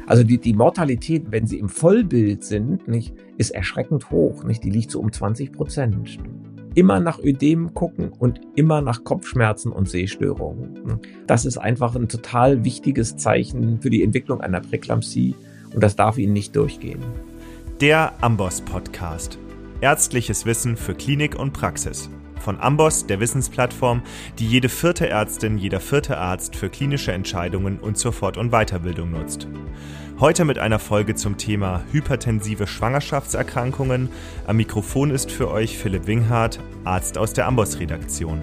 Also die Mortalität, wenn sie im Vollbild sind, nicht, ist erschreckend hoch. Nicht? Die liegt so um 20%. Immer nach Ödem gucken und immer nach Kopfschmerzen und Sehstörungen. Das ist einfach ein total wichtiges Zeichen für die Entwicklung einer Präeklampsie und das darf Ihnen nicht durchgehen. Der Amboss Podcast. Ärztliches Wissen für Klinik und Praxis. Von Amboss, der Wissensplattform, die jede vierte Ärztin, jeder vierte Arzt für klinische Entscheidungen und zur Fort- und Weiterbildung nutzt. Heute mit einer Folge zum Thema hypertensive Schwangerschaftserkrankungen. Am Mikrofon ist für euch Philipp Winghardt, Arzt aus der Amboss-Redaktion.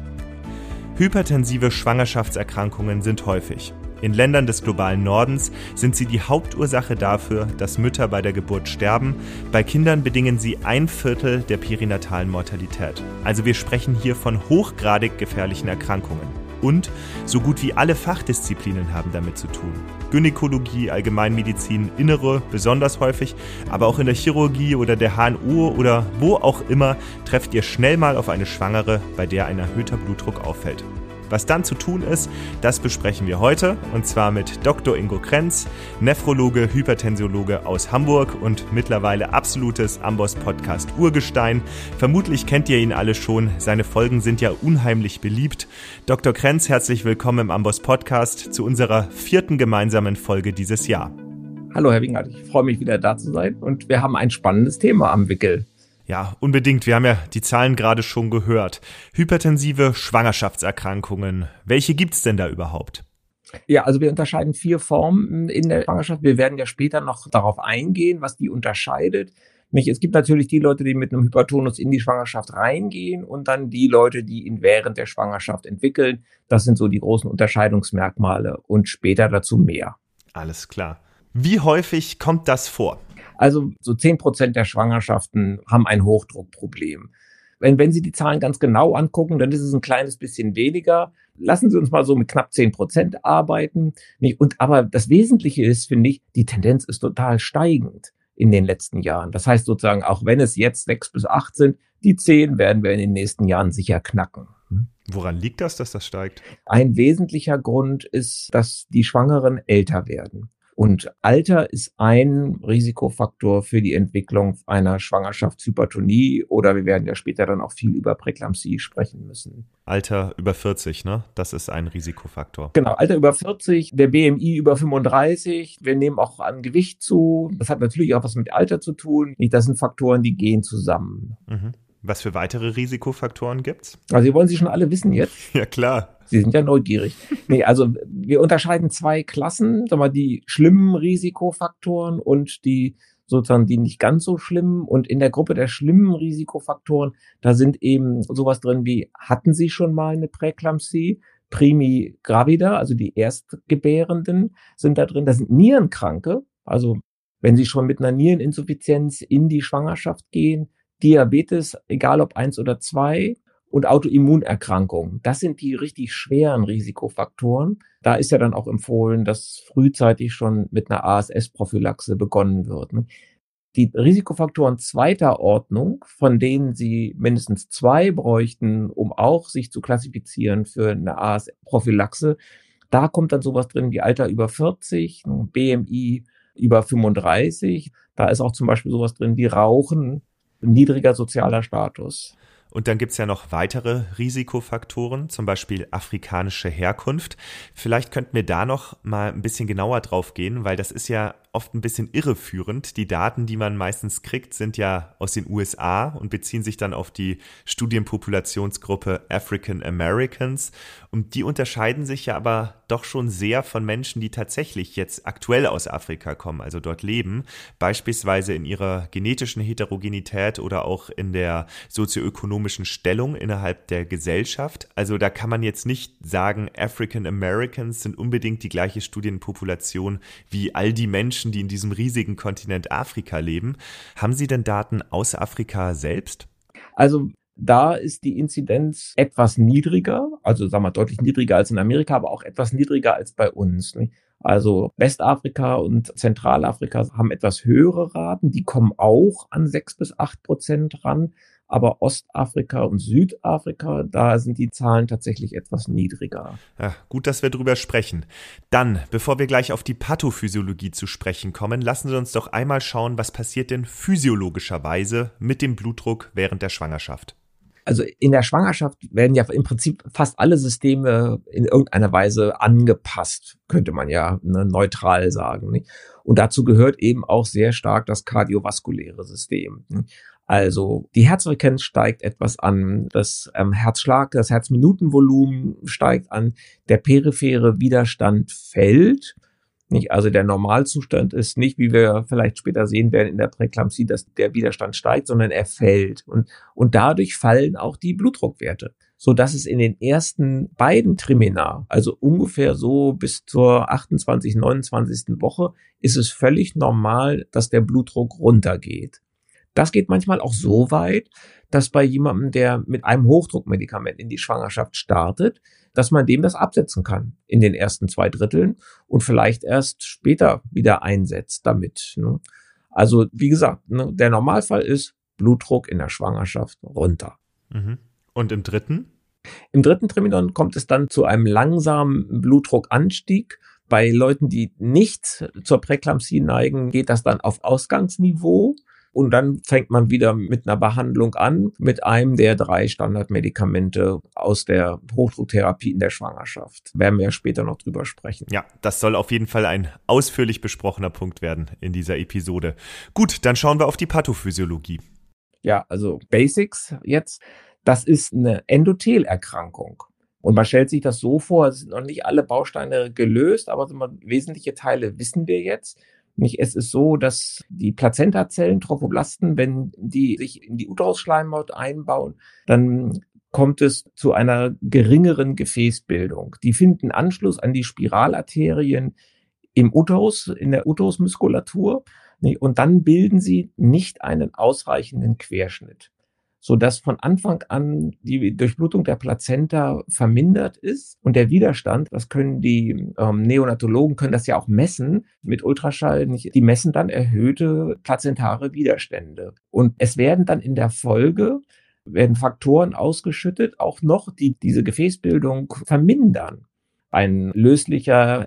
Hypertensive Schwangerschaftserkrankungen sind häufig. In Ländern des globalen Nordens sind sie die Hauptursache dafür, dass Mütter bei der Geburt sterben. Bei Kindern bedingen sie 1/4 der perinatalen Mortalität. Also wir sprechen hier von hochgradig gefährlichen Erkrankungen. Und so gut wie alle Fachdisziplinen haben damit zu tun. Gynäkologie, Allgemeinmedizin, Innere besonders häufig, aber auch in der Chirurgie oder der HNO oder wo auch immer trefft ihr schnell mal auf eine Schwangere, bei der ein erhöhter Blutdruck auffällt. Was dann zu tun ist, das besprechen wir heute und zwar mit Dr. Ingo Krenz, Nephrologe, Hypertensiologe aus Hamburg und mittlerweile absolutes Amboss-Podcast-Urgestein. Vermutlich kennt ihr ihn alle schon, seine Folgen sind ja unheimlich beliebt. Dr. Krenz, herzlich willkommen im Amboss-Podcast zu unserer 4. gemeinsamen Folge dieses Jahr. Hallo Herr Winghardt, ich freue mich wieder da zu sein und wir haben ein spannendes Thema am Wickel. Ja, unbedingt. Wir haben ja die Zahlen gerade schon gehört. Hypertensive Schwangerschaftserkrankungen. Welche gibt's denn da überhaupt? Ja, also wir unterscheiden 4 Formen in der Schwangerschaft. Wir werden ja später noch darauf eingehen, was die unterscheidet. Es gibt natürlich die Leute, die mit einem Hypertonus in die Schwangerschaft reingehen und dann die Leute, die ihn während der Schwangerschaft entwickeln. Das sind so die großen Unterscheidungsmerkmale und später dazu mehr. Alles klar. Wie häufig kommt das vor? Also so 10% der Schwangerschaften haben ein Hochdruckproblem. Wenn Sie die Zahlen ganz genau angucken, dann ist es ein kleines bisschen weniger. Lassen Sie uns mal so mit knapp 10% arbeiten. Aber das Wesentliche ist, finde ich, die Tendenz ist total steigend in den letzten Jahren. Das heißt sozusagen, auch wenn es jetzt 6 bis 8 sind, die 10 werden wir in den nächsten Jahren sicher knacken. Woran liegt das, dass das steigt? Ein wesentlicher Grund ist, dass die Schwangeren älter werden. Und Alter ist ein Risikofaktor für die Entwicklung einer Schwangerschaftshypertonie oder wir werden ja später dann auch viel über Präeklampsie sprechen müssen. Alter über 40, ne? Das ist ein Risikofaktor. Genau, Alter über 40, der BMI über 35, wir nehmen auch an Gewicht zu. Das hat natürlich auch was mit Alter zu tun. Das sind Faktoren, die gehen zusammen. Mhm. Was für weitere Risikofaktoren gibt's? Also, Sie wollen sie schon alle wissen jetzt? Ja, klar. Sie sind ja neugierig. Also wir unterscheiden 2 Klassen, die schlimmen Risikofaktoren und die sozusagen die nicht ganz so schlimmen. Und in der Gruppe der schlimmen Risikofaktoren, da sind eben sowas drin wie, hatten Sie schon mal eine Präeklampsie? Primi gravida, also die Erstgebärenden sind da drin. Das sind Nierenkranke, also wenn Sie schon mit einer Niereninsuffizienz in die Schwangerschaft gehen, Diabetes, egal ob 1 oder 2, und Autoimmunerkrankungen. Das sind die richtig schweren Risikofaktoren. Da ist ja dann auch empfohlen, dass frühzeitig schon mit einer ASS-Prophylaxe begonnen wird. Die Risikofaktoren 2. Ordnung, von denen Sie mindestens 2 bräuchten, um auch sich zu klassifizieren für eine ASS-Prophylaxe, da kommt dann sowas drin wie Alter über 40, BMI über 35. Da ist auch zum Beispiel sowas drin wie Rauchen, niedriger sozialer Status. Und dann gibt's ja noch weitere Risikofaktoren, zum Beispiel afrikanische Herkunft. Vielleicht könnten wir da noch mal ein bisschen genauer drauf gehen, weil das ist ja oft ein bisschen irreführend. Die Daten, die man meistens kriegt, sind ja aus den USA und beziehen sich dann auf die Studienpopulationsgruppe African Americans. Und die unterscheiden sich ja aber doch schon sehr von Menschen, die tatsächlich jetzt aktuell aus Afrika kommen, also dort leben, beispielsweise in ihrer genetischen Heterogenität oder auch in der sozioökonomischen Stellung innerhalb der Gesellschaft. Also da kann man jetzt nicht sagen, African Americans sind unbedingt die gleiche Studienpopulation wie all die Menschen, die in diesem riesigen Kontinent Afrika leben. Haben Sie denn Daten aus Afrika selbst? Also da ist die Inzidenz etwas niedriger, also sagen wir deutlich niedriger als in Amerika, aber auch etwas niedriger als bei uns. Also Westafrika und Zentralafrika haben etwas höhere Raten, die kommen auch an 6 bis 8% ran. Aber Ostafrika und Südafrika, da sind die Zahlen tatsächlich etwas niedriger. Ja, gut, dass wir drüber sprechen. Dann, bevor wir gleich auf die Pathophysiologie zu sprechen kommen, lassen Sie uns doch einmal schauen, was passiert denn physiologischerweise mit dem Blutdruck während der Schwangerschaft. Also in der Schwangerschaft werden ja im Prinzip fast alle Systeme in irgendeiner Weise angepasst, könnte man ja neutral sagen. Nicht? Und dazu gehört eben auch sehr stark das kardiovaskuläre System. Also die Herzfrequenz steigt etwas an, das Herzschlag, das Herzminutenvolumen steigt an, der periphere Widerstand fällt. Nicht? Also der Normalzustand ist nicht, wie wir vielleicht später sehen werden in der Präeklampsie, dass der Widerstand steigt, sondern er fällt. Und dadurch fallen auch die Blutdruckwerte, so dass es in den ersten beiden Trimina, also ungefähr so bis zur 28., 29. Woche, ist es völlig normal, dass der Blutdruck runtergeht. Das geht manchmal auch so weit, dass bei jemandem, der mit einem Hochdruckmedikament in die Schwangerschaft startet, dass man dem das absetzen kann in den ersten 2/3 und vielleicht erst später wieder einsetzt damit. Also wie gesagt, der Normalfall ist Blutdruck in der Schwangerschaft runter. Und im dritten? Im dritten Trimester kommt es dann zu einem langsamen Blutdruckanstieg. Bei Leuten, die nicht zur Präeklampsie neigen, geht das dann auf Ausgangsniveau. Und dann fängt man wieder mit einer Behandlung an, mit einem der 3 Standardmedikamente aus der Hochdrucktherapie in der Schwangerschaft. Werden wir ja später noch drüber sprechen. Ja, das soll auf jeden Fall ein ausführlich besprochener Punkt werden in dieser Episode. Gut, dann schauen wir auf die Pathophysiologie. Ja, also Basics jetzt. Das ist eine Endothelerkrankung. Und man stellt sich das so vor, es sind noch nicht alle Bausteine gelöst, aber wesentliche Teile wissen wir jetzt. Es ist so, dass die Plazentazellen, Trophoblasten, wenn die sich in die Uterusschleimhaut einbauen, dann kommt es zu einer geringeren Gefäßbildung. Die finden Anschluss an die Spiralarterien im Uterus, in der Uterusmuskulatur, und dann bilden sie nicht einen ausreichenden Querschnitt, sodass von Anfang an die Durchblutung der Plazenta vermindert ist und der Widerstand, das können die Neonatologen, können das ja auch messen mit Ultraschall, die messen dann erhöhte plazentare Widerstände. Und es werden dann in der Folge, werden Faktoren ausgeschüttet, auch noch, die diese Gefäßbildung vermindern. Ein löslicher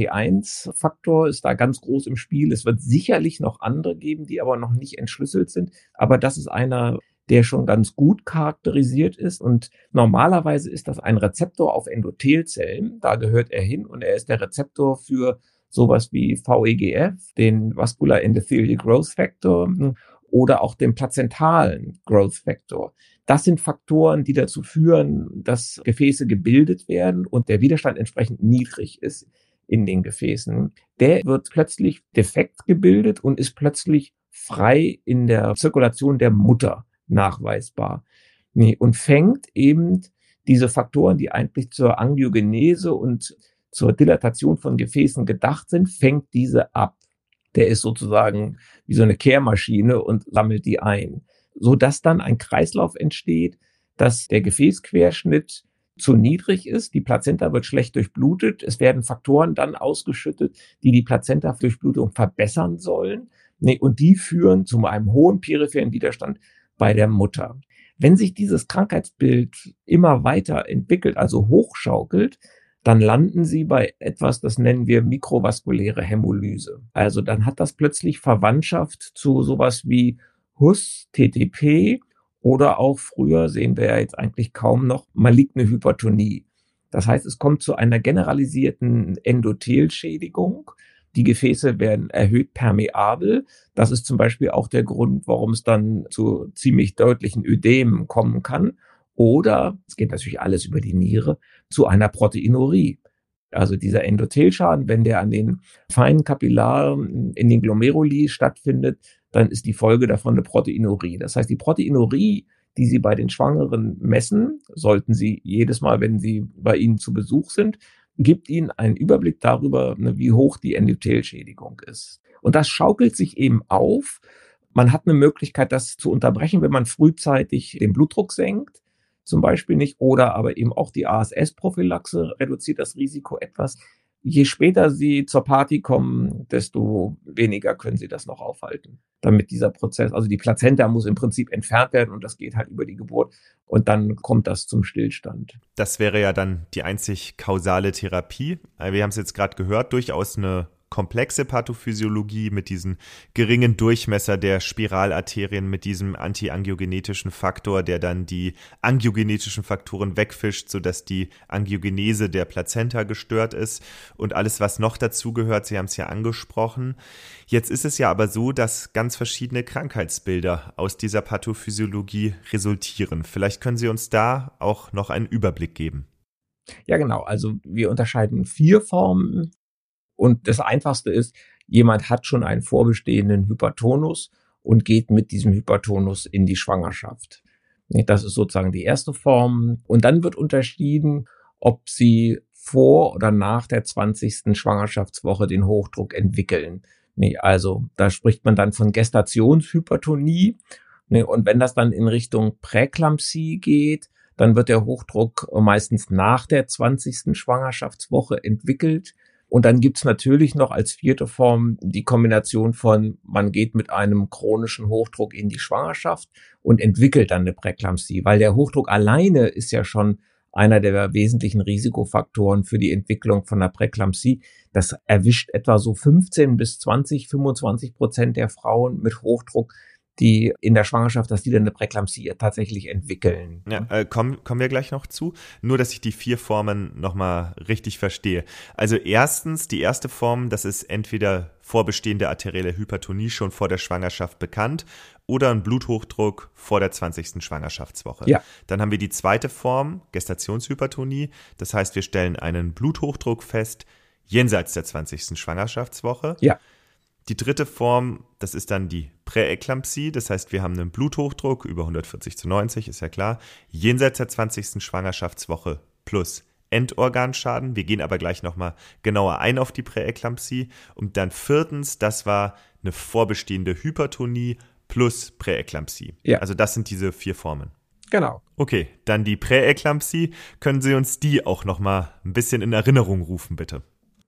FLT1-Faktor ist da ganz groß im Spiel. Es wird sicherlich noch andere geben, die aber noch nicht entschlüsselt sind. Aber das ist einer, der schon ganz gut charakterisiert ist. Und normalerweise ist das ein Rezeptor auf Endothelzellen. Da gehört er hin und er ist der Rezeptor für sowas wie VEGF, den Vascular Endothelial Growth Factor oder auch den plazentalen Growth Factor. Das sind Faktoren, die dazu führen, dass Gefäße gebildet werden und der Widerstand entsprechend niedrig ist in den Gefäßen. Der wird plötzlich defekt gebildet und ist plötzlich frei in der Zirkulation der Mutter nachweisbar. Und fängt eben diese Faktoren, die eigentlich zur Angiogenese und zur Dilatation von Gefäßen gedacht sind, fängt diese ab. Der ist sozusagen wie so eine Kehrmaschine und sammelt die ein, sodass dann ein Kreislauf entsteht, dass der Gefäßquerschnitt zu niedrig ist, die Plazenta wird schlecht durchblutet, es werden Faktoren dann ausgeschüttet, die die Plazenta-Durchblutung verbessern sollen, und die führen zu einem hohen peripheren Widerstand bei der Mutter. Wenn sich dieses Krankheitsbild immer weiter entwickelt, also hochschaukelt, dann landen sie bei etwas, das nennen wir mikrovaskuläre Hämolyse. Also dann hat das plötzlich Verwandtschaft zu sowas wie HUS, TTP oder auch früher, sehen wir ja jetzt eigentlich kaum noch, maligne Hypertonie. Das heißt, es kommt zu einer generalisierten Endothelschädigung. Die Gefäße werden erhöht permeabel. Das ist zum Beispiel auch der Grund, warum es dann zu ziemlich deutlichen Ödemen kommen kann. Oder, es geht natürlich alles über die Niere, zu einer Proteinurie. Also dieser Endothelschaden, wenn der an den feinen Kapillaren in den Glomeruli stattfindet, dann ist die Folge davon eine Proteinurie. Das heißt, die Proteinurie, die Sie bei den Schwangeren messen, sollten Sie jedes Mal, wenn Sie bei Ihnen zu Besuch sind, gibt Ihnen einen Überblick darüber, wie hoch die Endothelschädigung ist. Und das schaukelt sich eben auf. Man hat eine Möglichkeit, das zu unterbrechen, wenn man frühzeitig den Blutdruck senkt, zum Beispiel nicht, oder aber eben auch die ASS-Prophylaxe reduziert das Risiko etwas. Je später sie zur Party kommen, desto weniger können sie das noch aufhalten. Damit dieser Prozess, also die Plazenta muss im Prinzip entfernt werden und das geht halt über die Geburt und dann kommt das zum Stillstand. Das wäre ja dann die einzig kausale Therapie. Wir haben es jetzt gerade gehört, durchaus eine komplexe Pathophysiologie mit diesem geringen Durchmesser der Spiralarterien, mit diesem antiangiogenetischen Faktor, der dann die angiogenetischen Faktoren wegfischt, sodass die Angiogenese der Plazenta gestört ist und alles, was noch dazugehört, Sie haben es ja angesprochen. Jetzt ist es ja aber so, dass ganz verschiedene Krankheitsbilder aus dieser Pathophysiologie resultieren. Vielleicht können Sie uns da auch noch einen Überblick geben. Ja, genau. Also wir unterscheiden 4 Formen. Und das Einfachste ist, jemand hat schon einen vorbestehenden Hypertonus und geht mit diesem Hypertonus in die Schwangerschaft. Das ist sozusagen die erste Form. Und dann wird unterschieden, ob sie vor oder nach der 20. Schwangerschaftswoche den Hochdruck entwickeln. Also da spricht man dann von Gestationshypertonie. Und wenn das dann in Richtung Präeklampsie geht, dann wird der Hochdruck meistens nach der 20. Schwangerschaftswoche entwickelt. Und dann gibt's natürlich noch als 4. Form die Kombination von, man geht mit einem chronischen Hochdruck in die Schwangerschaft und entwickelt dann eine Präeklampsie, weil der Hochdruck alleine ist ja schon einer der wesentlichen Risikofaktoren für die Entwicklung von einer Präeklampsie. Das erwischt etwa so 15-25% der Frauen mit Hochdruck, die in der Schwangerschaft, dass die dann eine Präeklampsie tatsächlich entwickeln. Ja, kommen wir gleich noch zu. Nur, dass ich die 4 Formen nochmal richtig verstehe. Also erstens, die erste Form, das ist entweder vorbestehende arterielle Hypertonie schon vor der Schwangerschaft bekannt oder ein Bluthochdruck vor der 20. Schwangerschaftswoche. Ja. Dann haben wir die zweite Form, Gestationshypertonie. Das heißt, wir stellen einen Bluthochdruck fest jenseits der 20. Schwangerschaftswoche. Ja. Die dritte Form, das ist dann die Präeklampsie, das heißt, wir haben einen Bluthochdruck über 140/90, ist ja klar, jenseits der 20. Schwangerschaftswoche plus Endorganschaden. Wir gehen aber gleich nochmal genauer ein auf die Präeklampsie. Und dann viertens, das war eine vorbestehende Hypertonie plus Präeklampsie. Ja. Also das sind diese 4 Formen. Genau. Okay, dann die Präeklampsie. Können Sie uns die auch nochmal ein bisschen in Erinnerung rufen, bitte?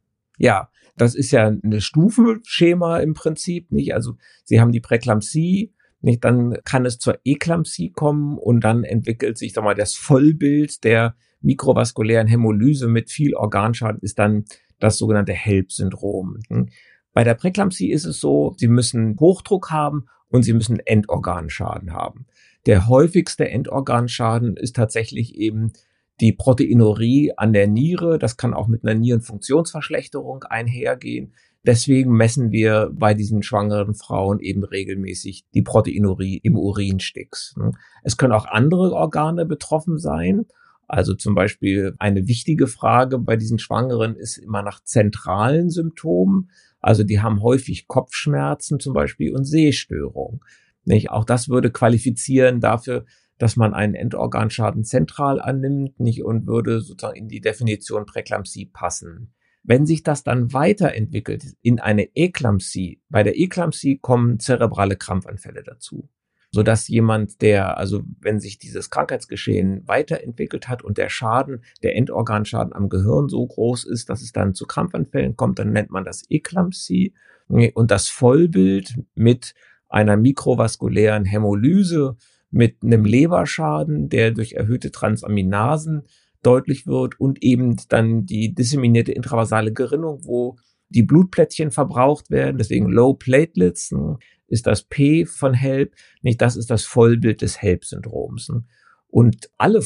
Ja, das ist ja ein Stufenschema im Prinzip, nicht? Also Sie haben die Präeklampsie, nicht? Dann kann es zur Eklampsie kommen und dann entwickelt sich, sag mal, das Vollbild der mikrovaskulären Hämolyse mit viel Organschaden ist dann das sogenannte HELLP-Syndrom. Bei der Präeklampsie ist es so, Sie müssen Hochdruck haben und Sie müssen Endorganschaden haben. Der häufigste Endorganschaden ist tatsächlich eben die Proteinurie an der Niere. Das kann auch mit einer Nierenfunktionsverschlechterung einhergehen. Deswegen messen wir bei diesen schwangeren Frauen eben regelmäßig die Proteinurie im Urinstix. Es können auch andere Organe betroffen sein. Also zum Beispiel eine wichtige Frage bei diesen Schwangeren ist immer nach zentralen Symptomen. Also die haben häufig Kopfschmerzen zum Beispiel und Sehstörungen. Auch das würde qualifizieren dafür, dass man einen Endorganschaden zentral annimmt, und würde sozusagen in die Definition Präeklampsie passen. Wenn sich das dann weiterentwickelt in eine Eklampsie, bei der Eklampsie kommen zerebrale Krampfanfälle dazu, sodass jemand, also wenn sich dieses Krankheitsgeschehen weiterentwickelt hat und der Endorganschaden am Gehirn so groß ist, dass es dann zu Krampfanfällen kommt, dann nennt man das Eklampsie. Und das Vollbild mit einer mikrovaskulären Hämolyse, mit einem Leberschaden, der durch erhöhte Transaminasen deutlich wird und eben dann die disseminierte intravasale Gerinnung, wo die Blutplättchen verbraucht werden, deswegen Low Platelets, ist das P von HELP, das ist das Vollbild des HELP-Syndroms. Und alle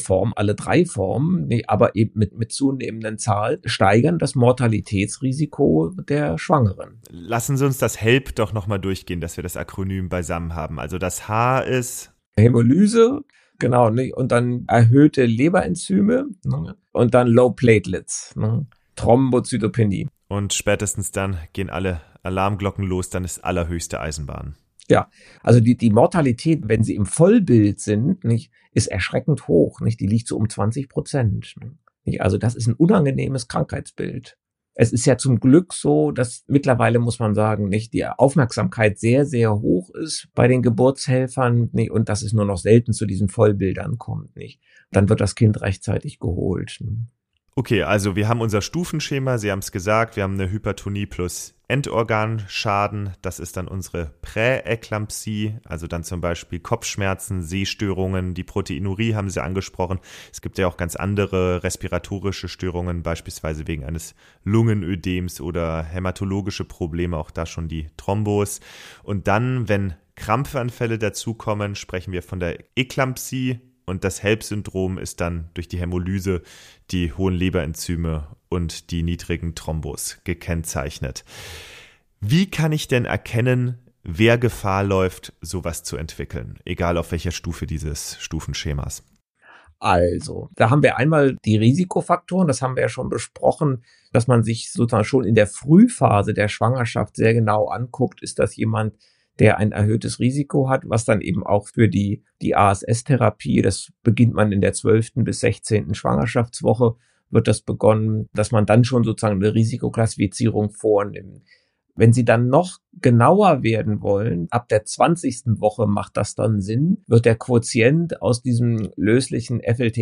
3 Formen, aber eben mit zunehmenden Zahl, steigern das Mortalitätsrisiko der Schwangeren. Lassen Sie uns das HELP doch nochmal durchgehen, dass wir das Akronym beisammen haben. Also das H ist Hämolyse, genau, und dann erhöhte Leberenzyme und dann Low Platelets, Thrombozytopenie. Und spätestens dann gehen alle Alarmglocken los, dann ist allerhöchste Eisenbahn. Ja, also die Mortalität, wenn sie im Vollbild sind, ist erschreckend hoch, Die liegt so um 20%. Also das ist ein unangenehmes Krankheitsbild. Es ist ja zum Glück so, dass mittlerweile, muss man sagen, die Aufmerksamkeit sehr, sehr hoch ist bei den Geburtshelfern, und dass es nur noch selten zu diesen Vollbildern kommt, Dann wird das Kind rechtzeitig geholt. Okay, also wir haben unser Stufenschema, Sie haben es gesagt, wir haben eine Hypertonie plus Endorganschaden, das ist dann unsere Präeklampsie, also dann zum Beispiel Kopfschmerzen, Sehstörungen, die Proteinurie haben Sie angesprochen. Es gibt ja auch ganz andere respiratorische Störungen, beispielsweise wegen eines Lungenödems oder hämatologische Probleme, auch da schon die Thrombos. Und dann, wenn Krampfanfälle dazukommen, sprechen wir von der Eklampsie. Und das HELLP-Syndrom ist dann durch die Hämolyse, die hohen Leberenzyme und die niedrigen Thrombos gekennzeichnet. Wie kann ich denn erkennen, wer Gefahr läuft, sowas zu entwickeln, egal auf welcher Stufe dieses Stufenschemas? Also, da haben wir einmal die Risikofaktoren, das haben wir ja schon besprochen, dass man sich sozusagen schon in der Frühphase der Schwangerschaft sehr genau anguckt, ist das jemand, der ein erhöhtes Risiko hat, was dann eben auch für die ASS-Therapie, das beginnt man in der 12. bis 16. Schwangerschaftswoche, wird das begonnen, dass man dann schon sozusagen eine Risikoklassifizierung vornimmt. Wenn Sie dann noch genauer werden wollen, ab der 20. Woche macht das dann Sinn, wird der Quotient aus diesem löslichen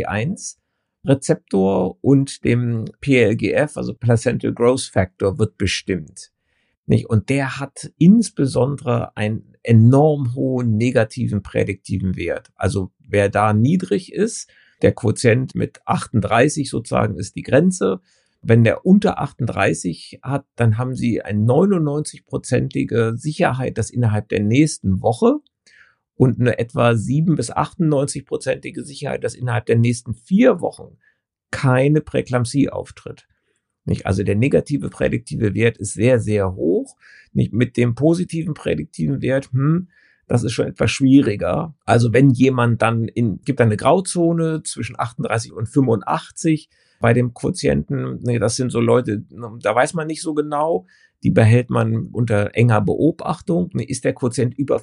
FLT1-Rezeptor und dem PLGF, also Placental Growth Factor, wird bestimmt. Nicht? Und der hat insbesondere einen enorm hohen negativen prädiktiven Wert. Also wer da niedrig ist, der Quotient mit 38 sozusagen ist die Grenze. Wenn der unter 38 hat, dann haben Sie eine 99-prozentige Sicherheit, dass innerhalb der nächsten Woche und eine etwa 7 bis 98-prozentige Sicherheit, dass innerhalb der nächsten 4 Wochen keine Präeklampsie auftritt. Nicht? Also der negative prädiktive Wert ist sehr, sehr hoch. Nicht? Mit dem positiven prädiktiven Wert, das ist schon etwas schwieriger. Also wenn jemand dann gibt eine Grauzone zwischen 38 und 85 bei dem Quotienten, das sind so Leute, da weiß man nicht so genau, die behält man unter enger Beobachtung. Ist der Quotient über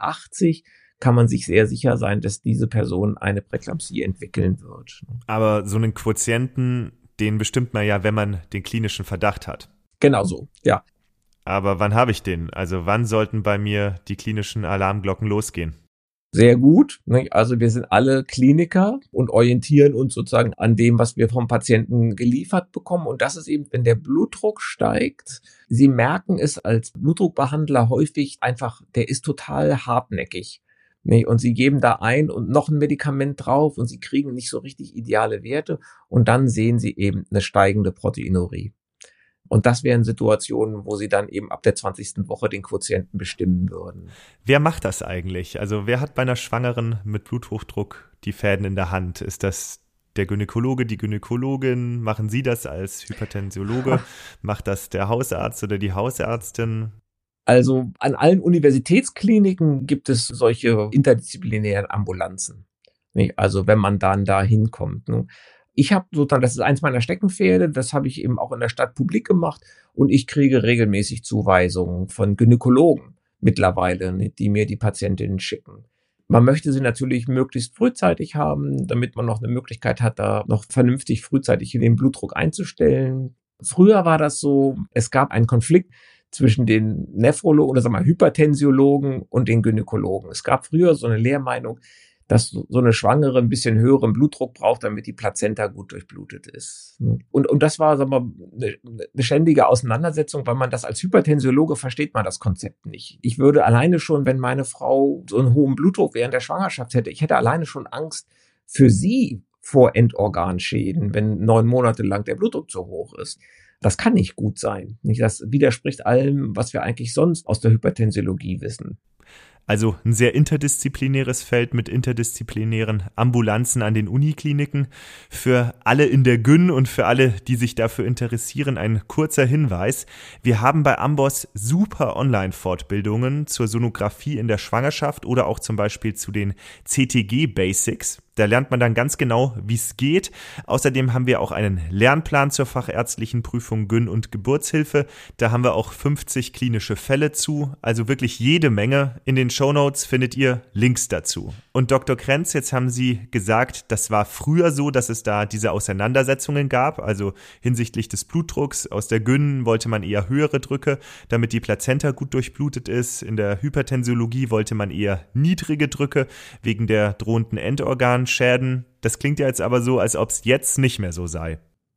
85, kann man sich sehr sicher sein, dass diese Person eine Präeklampsie entwickeln wird. Aber so einen Quotienten, den bestimmt man ja, wenn man den klinischen Verdacht hat. Genau so, ja. Aber wann habe ich den? Also wann sollten bei mir die klinischen Alarmglocken losgehen? Sehr gut. Also wir sind alle Kliniker und orientieren uns sozusagen an dem, was wir vom Patienten geliefert bekommen. Und das ist eben, wenn der Blutdruck steigt. Sie merken es als Blutdruckbehandler häufig einfach, der ist total hartnäckig. Und sie geben da ein und noch ein Medikament drauf und sie kriegen nicht so richtig ideale Werte und dann sehen sie eben eine steigende Proteinurie. Und das wären Situationen, wo sie dann eben ab der 20. Woche den Quotienten bestimmen würden. Wer macht das eigentlich? Also wer hat bei einer Schwangeren mit Bluthochdruck die Fäden in der Hand? Ist das der Gynäkologe, die Gynäkologin? Machen Sie das als Hypertensiologe? Macht das der Hausarzt oder die Hausärztin? Also an allen Universitätskliniken gibt es solche interdisziplinären Ambulanzen. Also wenn man dann da hinkommt. Ich habe sozusagen, das ist eins meiner Steckenpferde, das habe ich eben auch in der Stadt publik gemacht und ich kriege regelmäßig Zuweisungen von Gynäkologen mittlerweile, die mir die Patientinnen schicken. Man möchte sie natürlich möglichst frühzeitig haben, damit man noch eine Möglichkeit hat, da noch vernünftig frühzeitig den Blutdruck einzustellen. Früher war das so, es gab einen Konflikt zwischen den Nephrologen oder sagen wir mal Hypertensiologen und den Gynäkologen. Es gab früher so eine Lehrmeinung, dass so eine Schwangere ein bisschen höheren Blutdruck braucht, damit die Plazenta gut durchblutet ist. Und das war, sagen wir mal, eine ständige Auseinandersetzung, weil man das als Hypertensiologe versteht man das Konzept nicht. Ich würde alleine schon, wenn meine Frau so einen hohen Blutdruck während der Schwangerschaft hätte, ich hätte alleine schon Angst für sie vor Endorganschäden, wenn 9 Monate lang der Blutdruck zu hoch ist. Das kann nicht gut sein. Das widerspricht allem, was wir eigentlich sonst aus der Hypertensiologie wissen. Also ein sehr interdisziplinäres Feld mit interdisziplinären Ambulanzen an den Unikliniken. Für alle in der Gyn und für alle, die sich dafür interessieren, ein kurzer Hinweis. Wir haben bei Amboss super Online-Fortbildungen zur Sonographie in der Schwangerschaft oder auch zum Beispiel zu den CTG-Basics. Da lernt man dann ganz genau, wie es geht. Außerdem haben wir auch einen Lernplan zur fachärztlichen Prüfung Gyn- und Geburtshilfe. Da haben wir auch 50 klinische Fälle zu, also wirklich jede Menge. In den Shownotes findet ihr Links dazu. Und Dr. Krenz, jetzt haben Sie gesagt, das war früher so, dass es da diese Auseinandersetzungen gab, also hinsichtlich des Blutdrucks. Aus der Gyn wollte man eher höhere Drücke, damit die Plazenta gut durchblutet ist. In der Hypertensiologie wollte man eher niedrige Drücke, wegen der drohenden Endorganschäden. Das klingt ja jetzt aber so, als ob es jetzt nicht mehr so sei.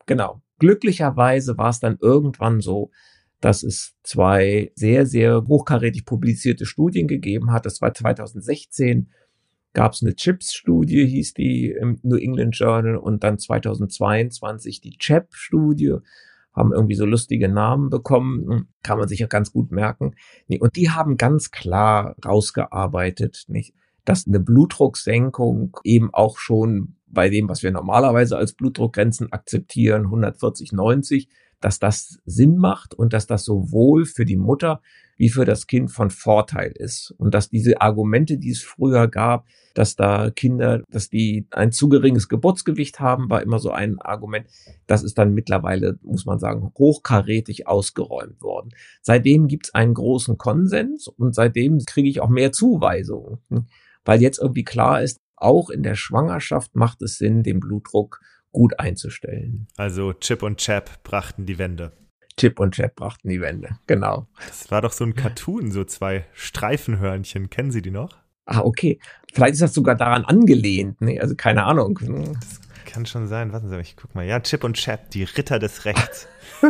Genau. Glücklicherweise war es dann irgendwann so, dass es 2 sehr, sehr hochkarätig publizierte Studien gegeben hat. Das war 2016, gab es eine CHIPS-Studie, hieß die im New England Journal, und dann 2022 die CHEP-Studie, haben irgendwie so lustige Namen bekommen, kann man sich ja ganz gut merken. Und die haben ganz klar rausgearbeitet, nicht, dass eine Blutdrucksenkung eben auch schon bei dem, was wir normalerweise als Blutdruckgrenzen akzeptieren, 140/90, dass das Sinn macht und dass das sowohl für die Mutter wie für das Kind von Vorteil ist. Und dass diese Argumente, die es früher gab, dass da Kinder, dass die ein zu geringes Geburtsgewicht haben, war immer so ein Argument. Das ist dann mittlerweile, muss man sagen, hochkarätig ausgeräumt worden. Seitdem gibt es einen großen Konsens und seitdem kriege ich auch mehr Zuweisungen, weil jetzt irgendwie klar ist, auch in der Schwangerschaft macht es Sinn, den Blutdruck gut einzustellen. Also Chip und Chap brachten die Wende. Chip und Chap brachten die Wende, genau. Das war doch so ein Cartoon, so 2 Streifenhörnchen. Kennen Sie die noch? Ah, okay. Vielleicht ist das sogar daran angelehnt, ne? Also keine Ahnung. Das kann schon sein. Warten Sie, ich guck mal. Ja, Chip und Chap, die Ritter des Rechts.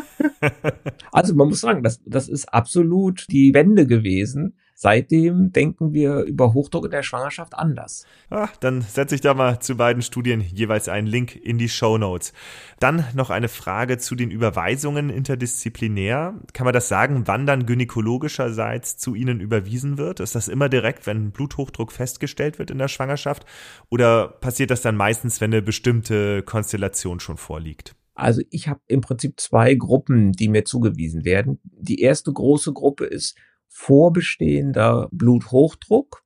Also man muss sagen, das ist absolut die Wende gewesen. Seitdem denken wir über Hochdruck in der Schwangerschaft anders. Dann setze ich da mal zu beiden Studien jeweils einen Link in die Shownotes. Dann noch eine Frage zu den Überweisungen interdisziplinär. Kann man das sagen, wann dann gynäkologischerseits zu Ihnen überwiesen wird? Ist das immer direkt, wenn Bluthochdruck festgestellt wird in der Schwangerschaft? Oder passiert das dann meistens, wenn eine bestimmte Konstellation schon vorliegt? Also ich habe im Prinzip 2 Gruppen, die mir zugewiesen werden. Die erste große Gruppe ist vorbestehender Bluthochdruck.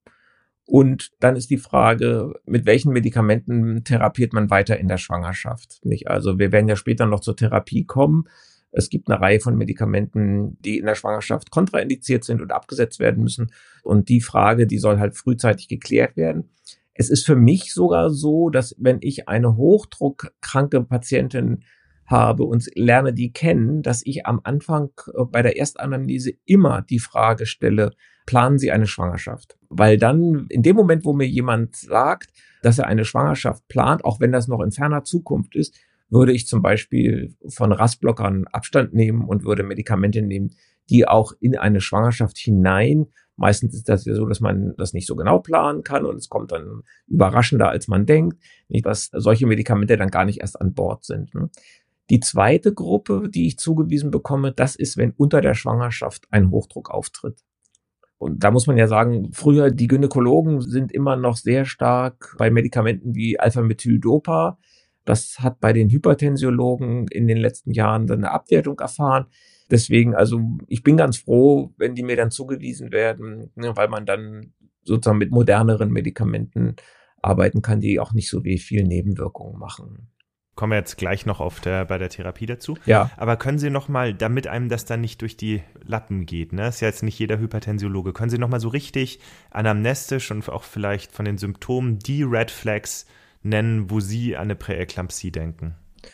Und dann ist die Frage, mit welchen Medikamenten therapiert man weiter in der Schwangerschaft? Nicht? Also wir werden ja später noch zur Therapie kommen. Es gibt eine Reihe von Medikamenten, die in der Schwangerschaft kontraindiziert sind und abgesetzt werden müssen. Und die Frage, die soll halt frühzeitig geklärt werden. Es ist für mich sogar so, dass wenn ich eine hochdruckkranke Patientin habe und lerne die kennen, dass ich am Anfang bei der Erstanamnese immer die Frage stelle, planen Sie eine Schwangerschaft? Weil dann in dem Moment, wo mir jemand sagt, dass er eine Schwangerschaft plant, auch wenn das noch in ferner Zukunft ist, würde ich zum Beispiel von RAS-Blockern Abstand nehmen und würde Medikamente nehmen, die auch in eine Schwangerschaft hinein, meistens ist das ja so, dass man das nicht so genau planen kann und es kommt dann überraschender, als man denkt, nicht, dass solche Medikamente dann gar nicht erst an Bord sind. Die zweite Gruppe, die ich zugewiesen bekomme, das ist, wenn unter der Schwangerschaft ein Hochdruck auftritt. Und da muss man ja sagen, früher die Gynäkologen sind immer noch sehr stark bei Medikamenten wie Alpha-Methyl-Dopa. Das hat bei den Hypertensiologen in den letzten Jahren dann eine Abwertung erfahren. Deswegen, also ich bin ganz froh, wenn die mir dann zugewiesen werden, weil man dann sozusagen mit moderneren Medikamenten arbeiten kann, die auch nicht so viel Nebenwirkungen machen. Kommen wir jetzt gleich noch bei der Therapie dazu. Ja. Aber können Sie noch mal, damit einem das dann nicht durch die Lappen geht, ne? Ist ja jetzt nicht jeder Hypertensiologe, können Sie noch mal so richtig anamnestisch und auch vielleicht von den Symptomen die Red Flags nennen, wo Sie an eine Präeklampsie denken?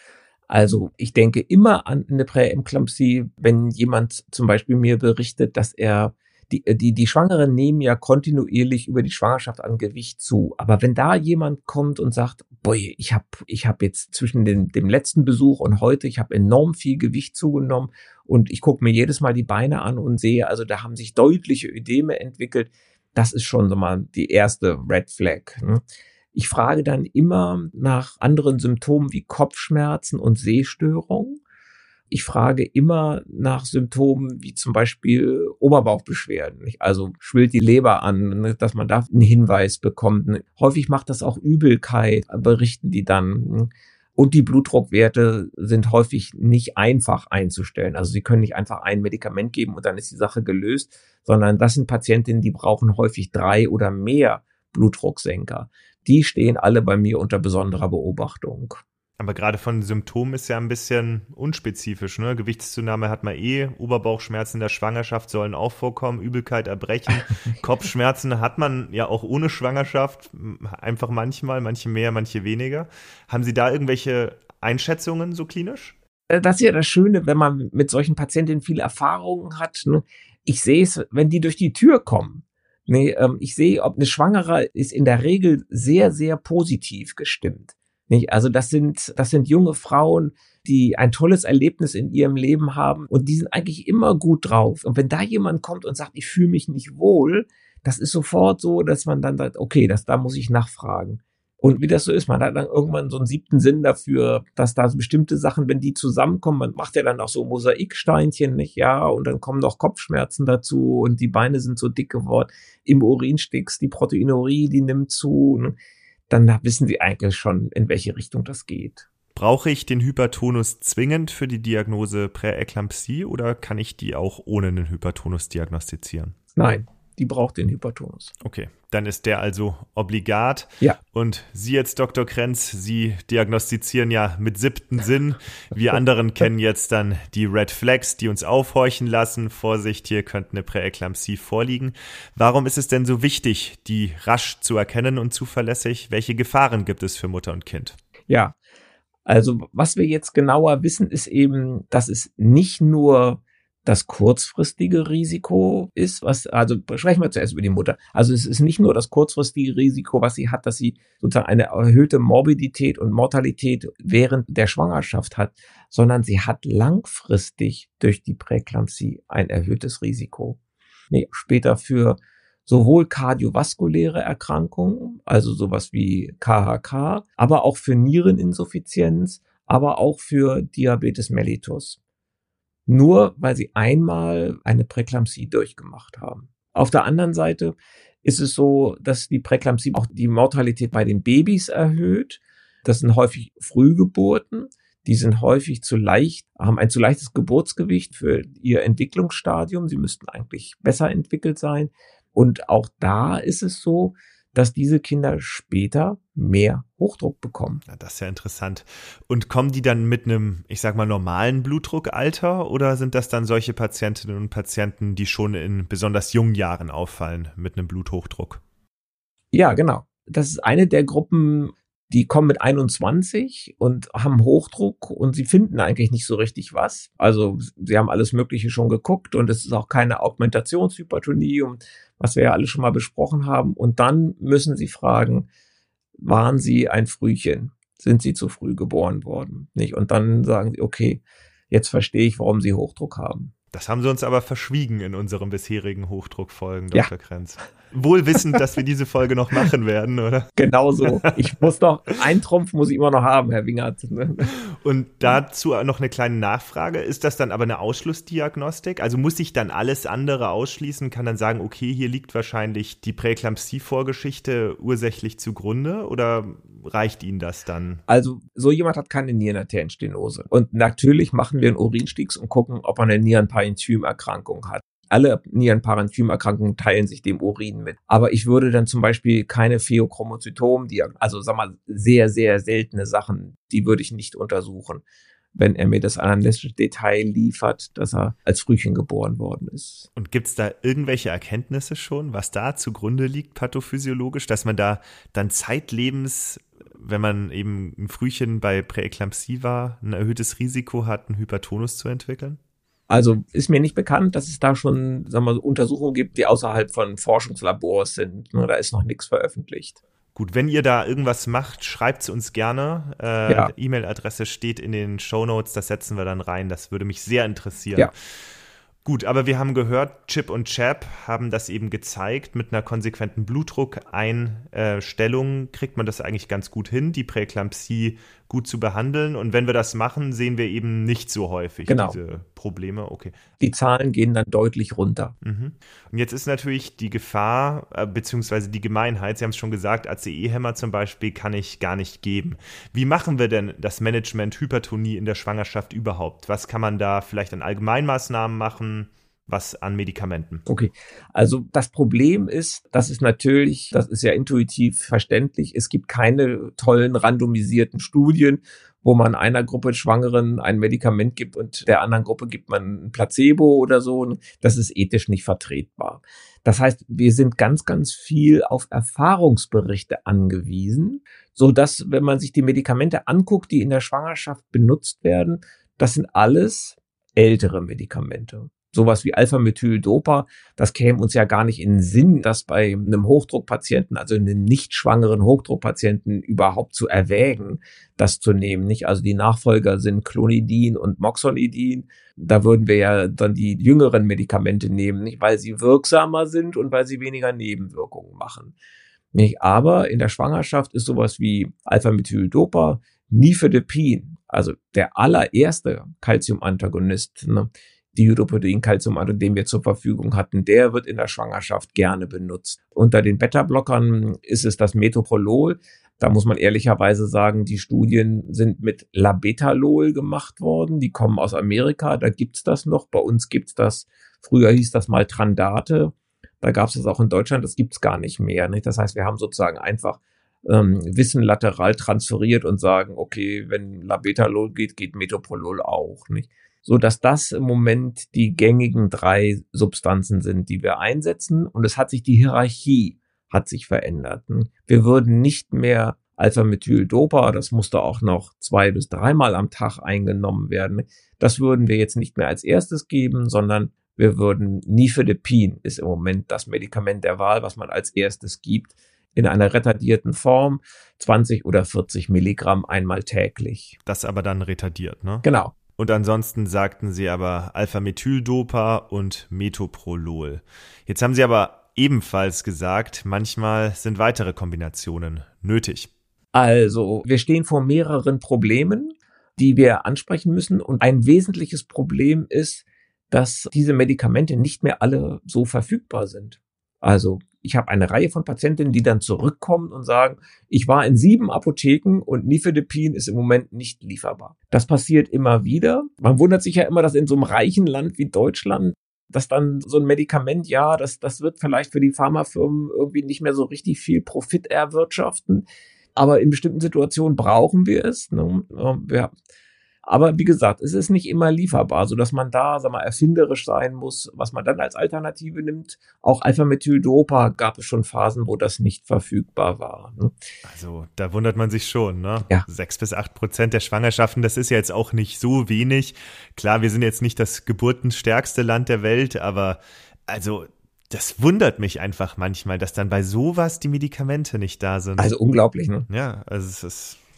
Also ich denke immer an eine Präeklampsie, wenn jemand zum Beispiel mir berichtet, dass er die Schwangeren nehmen ja kontinuierlich über die Schwangerschaft an Gewicht zu. Aber wenn da jemand kommt und sagt, boy, ich hab jetzt zwischen dem letzten Besuch und heute, ich habe enorm viel Gewicht zugenommen und ich gucke mir jedes Mal die Beine an und sehe, also da haben sich deutliche Ödeme entwickelt. Das ist schon so mal die erste Red Flag. Ich frage dann immer nach anderen Symptomen wie Kopfschmerzen und Sehstörungen. Ich frage immer nach Symptomen wie zum Beispiel Oberbauchbeschwerden. Also schwillt die Leber an, dass man da einen Hinweis bekommt. Häufig macht das auch Übelkeit, berichten die dann. Und die Blutdruckwerte sind häufig nicht einfach einzustellen. Also sie können nicht einfach ein Medikament geben und dann ist die Sache gelöst, sondern das sind Patientinnen, die brauchen häufig 3 oder mehr Blutdrucksenker. Die stehen alle bei mir unter besonderer Beobachtung. Aber gerade von Symptomen ist ja ein bisschen unspezifisch, ne? Gewichtszunahme hat man Oberbauchschmerzen in der Schwangerschaft sollen auch vorkommen, Übelkeit, Erbrechen, Kopfschmerzen hat man ja auch ohne Schwangerschaft, einfach manchmal, manche mehr, manche weniger. Haben Sie da irgendwelche Einschätzungen so klinisch? Das ist ja das Schöne, wenn man mit solchen Patientinnen viel Erfahrung hat. Ne? Ich sehe es, wenn die durch die Tür kommen. Ich sehe, ob eine Schwangere ist in der Regel sehr, sehr positiv gestimmt. Nicht? Also das sind junge Frauen, die ein tolles Erlebnis in ihrem Leben haben und die sind eigentlich immer gut drauf. Und wenn da jemand kommt und sagt, ich fühle mich nicht wohl, das ist sofort so, dass man dann sagt, okay, da muss ich nachfragen. Und wie das so ist, man hat dann irgendwann so einen 7. Sinn dafür, dass da so bestimmte Sachen, wenn die zusammenkommen, man macht ja dann auch so Mosaiksteinchen, nicht? Ja, und dann kommen noch Kopfschmerzen dazu und die Beine sind so dick geworden. Im Urin stickst, die Proteinurie, die nimmt zu. Und dann wissen sie eigentlich schon, in welche Richtung das geht. Brauche ich den Hypertonus zwingend für die Diagnose Präeklampsie oder kann ich die auch ohne einen Hypertonus diagnostizieren? Nein, die braucht den Hypertonus. Okay, dann ist der also obligat. Ja. Und Sie jetzt, Dr. Krenz, Sie diagnostizieren ja mit 7. Sinn. Wir anderen kennen jetzt dann die Red Flags, die uns aufhorchen lassen. Vorsicht, hier könnte eine Präeklampsie vorliegen. Warum ist es denn so wichtig, die rasch zu erkennen und zuverlässig? Welche Gefahren gibt es für Mutter und Kind? Ja, also was wir jetzt genauer wissen, ist eben, dass es nicht nur das kurzfristige Risiko ist, also sprechen wir zuerst über die Mutter. Also es ist nicht nur das kurzfristige Risiko, was sie hat, dass sie sozusagen eine erhöhte Morbidität und Mortalität während der Schwangerschaft hat, sondern sie hat langfristig durch die Präeklampsie ein erhöhtes Risiko. Später für sowohl kardiovaskuläre Erkrankungen, also sowas wie KHK, aber auch für Niereninsuffizienz, aber auch für Diabetes mellitus. Nur weil sie einmal eine Präeklampsie durchgemacht haben. Auf der anderen Seite ist es so, dass die Präeklampsie auch die Mortalität bei den Babys erhöht. Das sind häufig Frühgeburten. Die sind häufig haben ein zu leichtes Geburtsgewicht für ihr Entwicklungsstadium. Sie müssten eigentlich besser entwickelt sein. Und auch da ist es so, dass diese Kinder später mehr Hochdruck bekommen. Ja, das ist ja interessant. Und kommen die dann mit einem, ich sag mal, normalen Blutdruckalter oder sind das dann solche Patientinnen und Patienten, die schon in besonders jungen Jahren auffallen mit einem Bluthochdruck? Ja, genau. Das ist eine der Gruppen, die kommen mit 21 und haben Hochdruck und sie finden eigentlich nicht so richtig was. Also sie haben alles Mögliche schon geguckt und es ist auch keine Augmentationshypertonie, was wir ja alle schon mal besprochen haben. Und dann müssen sie fragen, waren sie ein Frühchen? Sind sie zu früh geboren worden? Nicht? Und dann sagen sie, okay, jetzt verstehe ich, warum sie Hochdruck haben. Das haben Sie uns aber verschwiegen in unseren bisherigen Hochdruckfolgen, Dr. Krenz. Wohl wissend, dass wir diese Folge noch machen werden, oder? Genau so. Einen Trumpf muss ich immer noch haben, Herr Wingert. Und dazu noch eine kleine Nachfrage. Ist das dann aber eine Ausschlussdiagnostik? Also muss ich dann alles andere ausschließen, kann dann sagen, okay, hier liegt wahrscheinlich die Präeklampsie-Vorgeschichte ursächlich zugrunde oder reicht Ihnen das dann? Also so jemand hat keine Nierenarterienstenose. Und natürlich machen wir einen Urinstix und gucken, ob er eine Nierenparenchymerkrankung hat. Alle Nierenparenchymerkrankungen teilen sich dem Urin mit. Aber ich würde dann zum Beispiel keine Pheochromozytom, also sehr, sehr seltene Sachen, die würde ich nicht untersuchen, wenn er mir das anamnestische Detail liefert, dass er als Frühchen geboren worden ist. Und gibt es da irgendwelche Erkenntnisse schon, was da zugrunde liegt pathophysiologisch, dass man da dann zeitlebens, wenn man eben ein Frühchen bei Präeklampsie war, ein erhöhtes Risiko hat, einen Hypertonus zu entwickeln? Also ist mir nicht bekannt, dass es da schon Untersuchungen gibt, die außerhalb von Forschungslabors sind. Da ist noch nichts veröffentlicht. Gut, wenn ihr da irgendwas macht, schreibt es uns gerne. Ja. E-Mail-Adresse steht in den Shownotes, das setzen wir dann rein. Das würde mich sehr interessieren. Ja. Gut, aber wir haben gehört, Chip und Chap haben das eben gezeigt. Mit einer konsequenten Blutdruckeinstellung kriegt man das eigentlich ganz gut hin, die Präeklampsie gut zu behandeln. Und wenn wir das machen, sehen wir eben nicht so häufig diese Probleme. Okay. Die Zahlen gehen dann deutlich runter. Mhm. Und jetzt ist natürlich die Gefahr, beziehungsweise die Gemeinheit, Sie haben es schon gesagt, ACE-Hämmer zum Beispiel kann ich gar nicht geben. Wie machen wir denn das Management Hypertonie in der Schwangerschaft überhaupt? Was kann man da vielleicht an Allgemeinmaßnahmen machen? Was an Medikamenten? Okay, also das Problem ist, das ist ja intuitiv verständlich, es gibt keine tollen randomisierten Studien, wo man einer Gruppe Schwangeren ein Medikament gibt und der anderen Gruppe gibt man ein Placebo oder so. Das ist ethisch nicht vertretbar. Das heißt, wir sind ganz, ganz viel auf Erfahrungsberichte angewiesen, so dass, wenn man sich die Medikamente anguckt, die in der Schwangerschaft benutzt werden, das sind alles ältere Medikamente. sowas wie Alpha-Methyl-Dopa, das käme uns ja gar nicht in den Sinn, das bei einem Hochdruckpatienten, also einem nicht schwangeren Hochdruckpatienten überhaupt zu erwägen, das zu nehmen, nicht? Also die Nachfolger sind Clonidin und Moxonidin. Da würden wir ja dann die jüngeren Medikamente nehmen, nicht? Weil sie wirksamer sind und weil sie weniger Nebenwirkungen machen. Nicht? Aber in der Schwangerschaft ist sowas wie Alpha-Methyl-Dopa, Nifedipin, also der allererste Calcium-Antagonist, ne? Dihydroprotein-Calcium, den wir zur Verfügung hatten, der wird in der Schwangerschaft gerne benutzt. Unter den Beta-Blockern ist es das Metoprolol. Da muss man ehrlicherweise sagen, die Studien sind mit Labetalol gemacht worden. Die kommen aus Amerika, da gibt's das noch. Bei uns gibt's das, früher hieß das mal Trandate. Da gab's das auch in Deutschland, das gibt's gar nicht mehr. Nicht? Das heißt, wir haben sozusagen einfach Wissen lateral transferiert und sagen, okay, wenn Labetalol geht, geht Metoprolol auch. Nicht? So dass das im Moment die gängigen 3 Substanzen sind, die wir einsetzen. Und es hat sich die Hierarchie hat sich verändert. Wir würden nicht mehr Alpha-Methyl-Dopa, das musste auch noch 2 bis 3 Mal am Tag eingenommen werden. Das würden wir jetzt nicht mehr als erstes geben, sondern wir würden Nifedipin ist im Moment das Medikament der Wahl, was man als erstes gibt, in einer retardierten Form, 20 oder 40 Milligramm einmal täglich. Das aber dann retardiert, ne? Genau. Und ansonsten sagten Sie aber Alpha-Methyl-Dopa und Metoprolol. Jetzt haben Sie aber ebenfalls gesagt, manchmal sind weitere Kombinationen nötig. Also, wir stehen vor mehreren Problemen, die wir ansprechen müssen. Und ein wesentliches Problem ist, dass diese Medikamente nicht mehr alle so verfügbar sind. Also, ich habe eine Reihe von Patientinnen, die dann zurückkommen und sagen, ich war in 7 Apotheken und Nifedipin ist im Moment nicht lieferbar. Das passiert immer wieder. Man wundert sich ja immer, dass in so einem reichen Land wie Deutschland, dass dann so ein Medikament, ja, das wird vielleicht für die Pharmafirmen irgendwie nicht mehr so richtig viel Profit erwirtschaften. Aber in bestimmten Situationen brauchen wir es. Ne? Aber wie gesagt, es ist nicht immer lieferbar, so dass man da, erfinderisch sein muss, was man dann als Alternative nimmt. Auch Alpha-Methyl-Dopa gab es schon Phasen, wo das nicht verfügbar war. Ne? Also da wundert man sich schon, ne? Ja. 6-8% der Schwangerschaften, das ist ja jetzt auch nicht so wenig. Klar, wir sind jetzt nicht das geburtenstärkste Land der Welt, aber also das wundert mich einfach manchmal, dass dann bei sowas die Medikamente nicht da sind. Also unglaublich, ne? Ja, also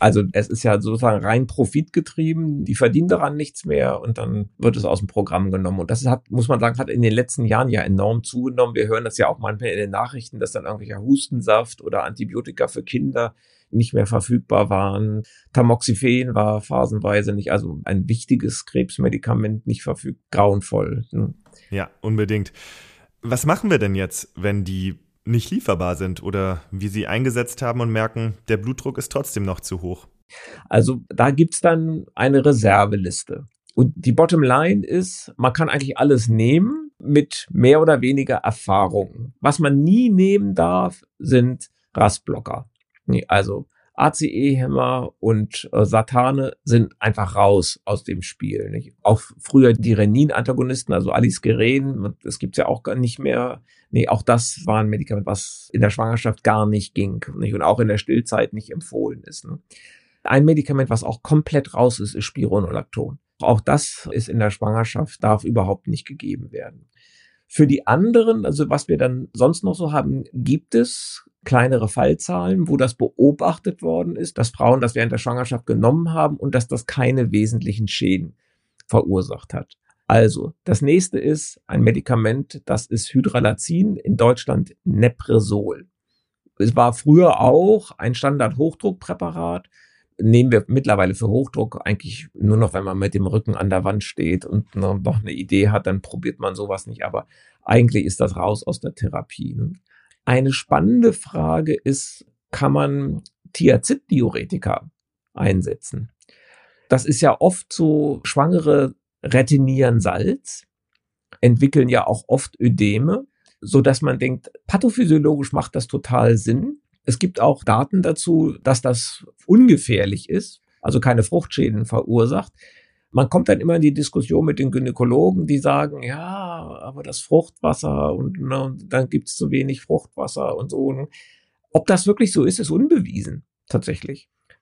es ist ja sozusagen rein profitgetrieben, die verdienen daran nichts mehr und dann wird es aus dem Programm genommen. Und das muss man sagen, hat in den letzten Jahren ja enorm zugenommen. Wir hören das ja auch manchmal in den Nachrichten, dass dann irgendwelcher Hustensaft oder Antibiotika für Kinder nicht mehr verfügbar waren. Tamoxifen war phasenweise nicht, also ein wichtiges Krebsmedikament nicht verfügbar. Grauenvoll. Ja, unbedingt. Was machen wir denn jetzt, wenn die nicht lieferbar sind oder wie sie eingesetzt haben und merken, der Blutdruck ist trotzdem noch zu hoch? Also da gibt's dann eine Reserveliste. Und die Bottomline ist, man kann eigentlich alles nehmen mit mehr oder weniger Erfahrung. Was man nie nehmen darf, sind RAS-Blocker. Also ACE-Hämmer und Satane sind einfach raus aus dem Spiel. Nicht? Auch früher die Renin-Antagonisten, also Aliskiren, das gibt's ja auch gar nicht mehr. Nee, auch das war ein Medikament, was in der Schwangerschaft gar nicht ging, nicht? Und auch in der Stillzeit nicht empfohlen ist. Ne? Ein Medikament, was auch komplett raus ist, ist Spironolacton. Auch das ist in der Schwangerschaft, darf überhaupt nicht gegeben werden. Für die anderen, also was wir dann sonst noch so haben, gibt es kleinere Fallzahlen, wo das beobachtet worden ist, dass Frauen das während der Schwangerschaft genommen haben und dass das keine wesentlichen Schäden verursacht hat. Also, das nächste ist ein Medikament, das ist Hydralazin, in Deutschland Nepresol. Es war früher auch ein Standard-Hochdruckpräparat, nehmen wir mittlerweile für Hochdruck eigentlich nur noch, wenn man mit dem Rücken an der Wand steht und noch eine Idee hat, dann probiert man sowas nicht, aber eigentlich ist das raus aus der Therapie. Ne? Eine spannende Frage ist, kann man Thiazid-Diuretika einsetzen? Das ist ja oft so, Schwangere retinieren Salz, entwickeln ja auch oft Ödeme, so dass man denkt, pathophysiologisch macht das total Sinn. Es gibt auch Daten dazu, dass das ungefährlich ist, also keine Fruchtschäden verursacht. Man kommt dann immer in die Diskussion mit den Gynäkologen, die sagen, ja, aber das Fruchtwasser und dann gibt's zu wenig Fruchtwasser und so. Ob das wirklich so ist, ist unbewiesen, tatsächlich.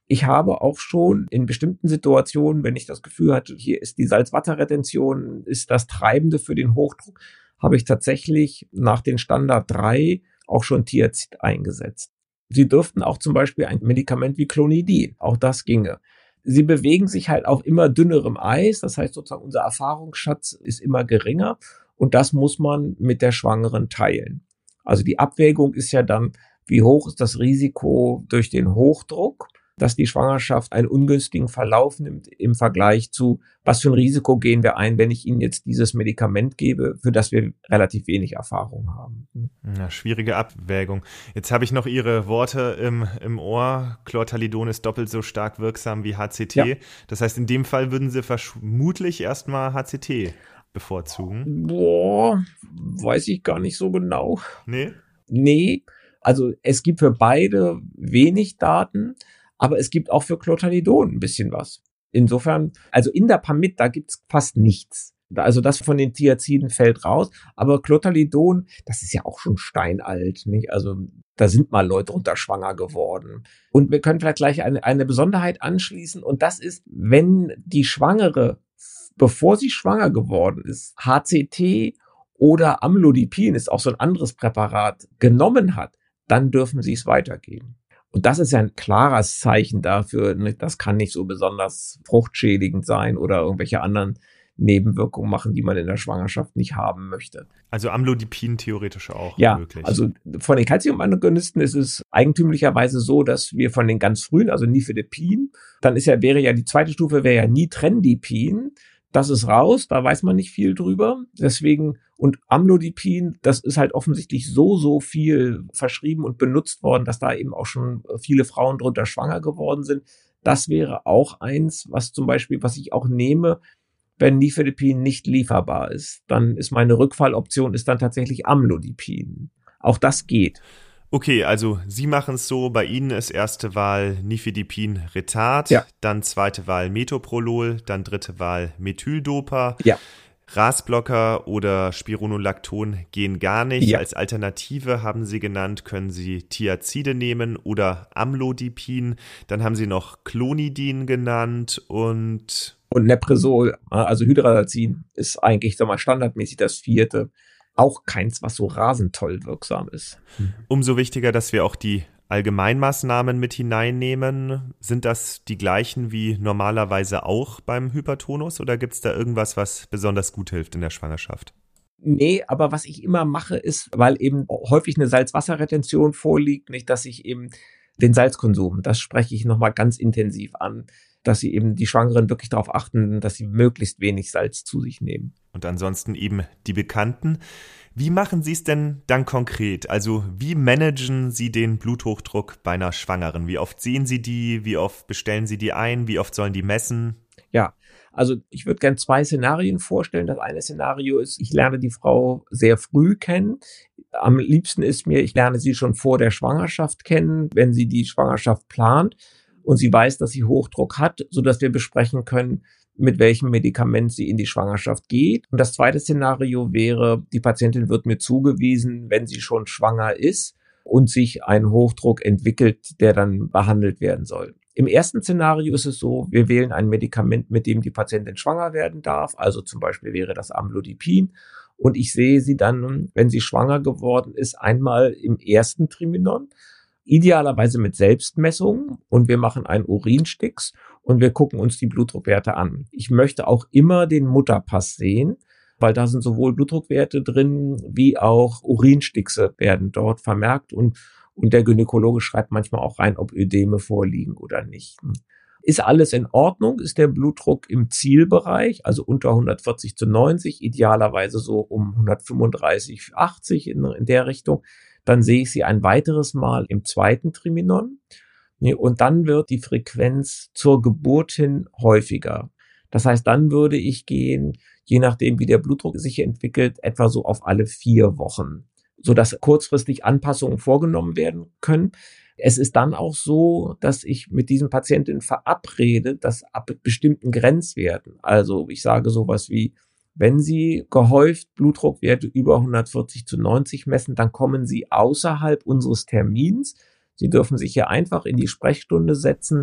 Ich habe auch schon in bestimmten Situationen, wenn ich das Gefühl hatte, hier ist die Salzwasserretention, ist das Treibende für den Hochdruck, habe ich tatsächlich nach den Standard 3 auch schon Thiazid eingesetzt. Sie dürften auch zum Beispiel ein Medikament wie Clonidin, auch das ginge. Sie bewegen sich halt auf immer dünnerem Eis, das heißt sozusagen unser Erfahrungsschatz ist immer geringer und das muss man mit der Schwangeren teilen. Also die Abwägung ist ja dann, wie hoch ist das Risiko durch den Hochdruck, dass die Schwangerschaft einen ungünstigen Verlauf nimmt im Vergleich zu, was für ein Risiko gehen wir ein, wenn ich Ihnen jetzt dieses Medikament gebe, für das wir relativ wenig Erfahrung haben. Ja, schwierige Abwägung. Jetzt habe ich noch Ihre Worte im Ohr. Chlortalidon ist doppelt so stark wirksam wie HCT. Ja. Das heißt, in dem Fall würden Sie vermutlich erstmal HCT bevorzugen. Boah, weiß ich gar nicht so genau. Nee, also es gibt für beide wenig Daten. Aber es gibt auch für Chlortalidon ein bisschen was. Insofern, also Indapamid, da gibt's fast nichts. Also das von den Thiaziden fällt raus. Aber Chlortalidon, das ist ja auch schon steinalt, nicht? Also da sind mal Leute drunter schwanger geworden. Und wir können vielleicht gleich eine Besonderheit anschließen. Und das ist, wenn die Schwangere, bevor sie schwanger geworden ist, HCT oder Amlodipin, ist auch so ein anderes Präparat, genommen hat, dann dürfen sie es weitergeben. Und das ist ja ein klares Zeichen dafür, das kann nicht so besonders fruchtschädigend sein oder irgendwelche anderen Nebenwirkungen machen, die man in der Schwangerschaft nicht haben möchte. Also Amlodipin theoretisch auch möglich. Ja, also von den Calciumagonisten ist es eigentümlicherweise so, dass wir von den ganz frühen, also Nifedipin, dann wäre ja die zweite Stufe wäre ja Nitrendipin. Das ist raus, da weiß man nicht viel drüber. Deswegen, und Amlodipin, das ist halt offensichtlich so viel verschrieben und benutzt worden, dass da eben auch schon viele Frauen drunter schwanger geworden sind. Das wäre auch eins, was zum Beispiel, was ich auch nehme, wenn Nifedipin nicht lieferbar ist. Dann ist meine Rückfalloption ist dann tatsächlich Amlodipin. Auch das geht. Okay, also Sie machen es so, bei Ihnen ist erste Wahl Nifedipin Retard, dann zweite Wahl Metoprolol, dann dritte Wahl Methyldopa. Ja. RAS-Blocker oder Spironolacton gehen gar nicht. Ja. Als Alternative haben Sie genannt, können Sie Thiazide nehmen oder Amlodipin. Dann haben Sie noch Clonidin genannt und Nepresol, also Hydralazin ist eigentlich, standardmäßig das 4. Auch keins, was so rasend toll wirksam ist. Umso wichtiger, dass wir auch die Allgemeinmaßnahmen mit hineinnehmen. Sind das die gleichen wie normalerweise auch beim Hypertonus oder gibt es da irgendwas, was besonders gut hilft in der Schwangerschaft? Nee, aber was ich immer mache ist, weil eben häufig eine Salzwasserretention vorliegt, nicht, dass ich eben den Salzkonsum, das spreche ich nochmal ganz intensiv an, dass sie eben die Schwangeren wirklich darauf achten, dass sie möglichst wenig Salz zu sich nehmen. Und ansonsten eben die Bekannten. Wie machen Sie es denn dann konkret? Also wie managen Sie den Bluthochdruck bei einer Schwangeren? Wie oft sehen Sie die? Wie oft bestellen Sie die ein? Wie oft sollen die messen? Ja, also ich würde gerne 2 Szenarien vorstellen. Das eine Szenario ist, ich lerne die Frau sehr früh kennen. Am liebsten ist mir, ich lerne sie schon vor der Schwangerschaft kennen, wenn sie die Schwangerschaft plant und sie weiß, dass sie Hochdruck hat, sodass wir besprechen können, mit welchem Medikament sie in die Schwangerschaft geht. Und das zweite Szenario wäre, die Patientin wird mir zugewiesen, wenn sie schon schwanger ist und sich ein Hochdruck entwickelt, der dann behandelt werden soll. Im ersten Szenario ist es so, wir wählen ein Medikament, mit dem die Patientin schwanger werden darf. Also zum Beispiel wäre das Amlodipin. Und ich sehe sie dann, wenn sie schwanger geworden ist, einmal im ersten Triminon. Idealerweise mit Selbstmessung und wir machen einen Urinstix und wir gucken uns die Blutdruckwerte an. Ich möchte auch immer den Mutterpass sehen, weil da sind sowohl Blutdruckwerte drin, wie auch Urinstixe werden dort vermerkt und der Gynäkologe schreibt manchmal auch rein, ob Ödeme vorliegen oder nicht. Ist alles in Ordnung? Ist der Blutdruck im Zielbereich, also unter 140/90, idealerweise so um 135/80 in der Richtung? Dann sehe ich sie ein weiteres Mal im zweiten Triminon. Und dann wird die Frequenz zur Geburt hin häufiger. Das heißt, dann würde ich gehen, je nachdem, wie der Blutdruck sich entwickelt, etwa so auf alle 4 Wochen, sodass kurzfristig Anpassungen vorgenommen werden können. Es ist dann auch so, dass ich mit diesen Patientinnen verabrede, dass ab bestimmten Grenzwerten, also ich sage sowas wie, wenn Sie gehäuft Blutdruckwerte über 140/90 messen, dann kommen Sie außerhalb unseres Termins. Sie dürfen sich hier einfach in die Sprechstunde setzen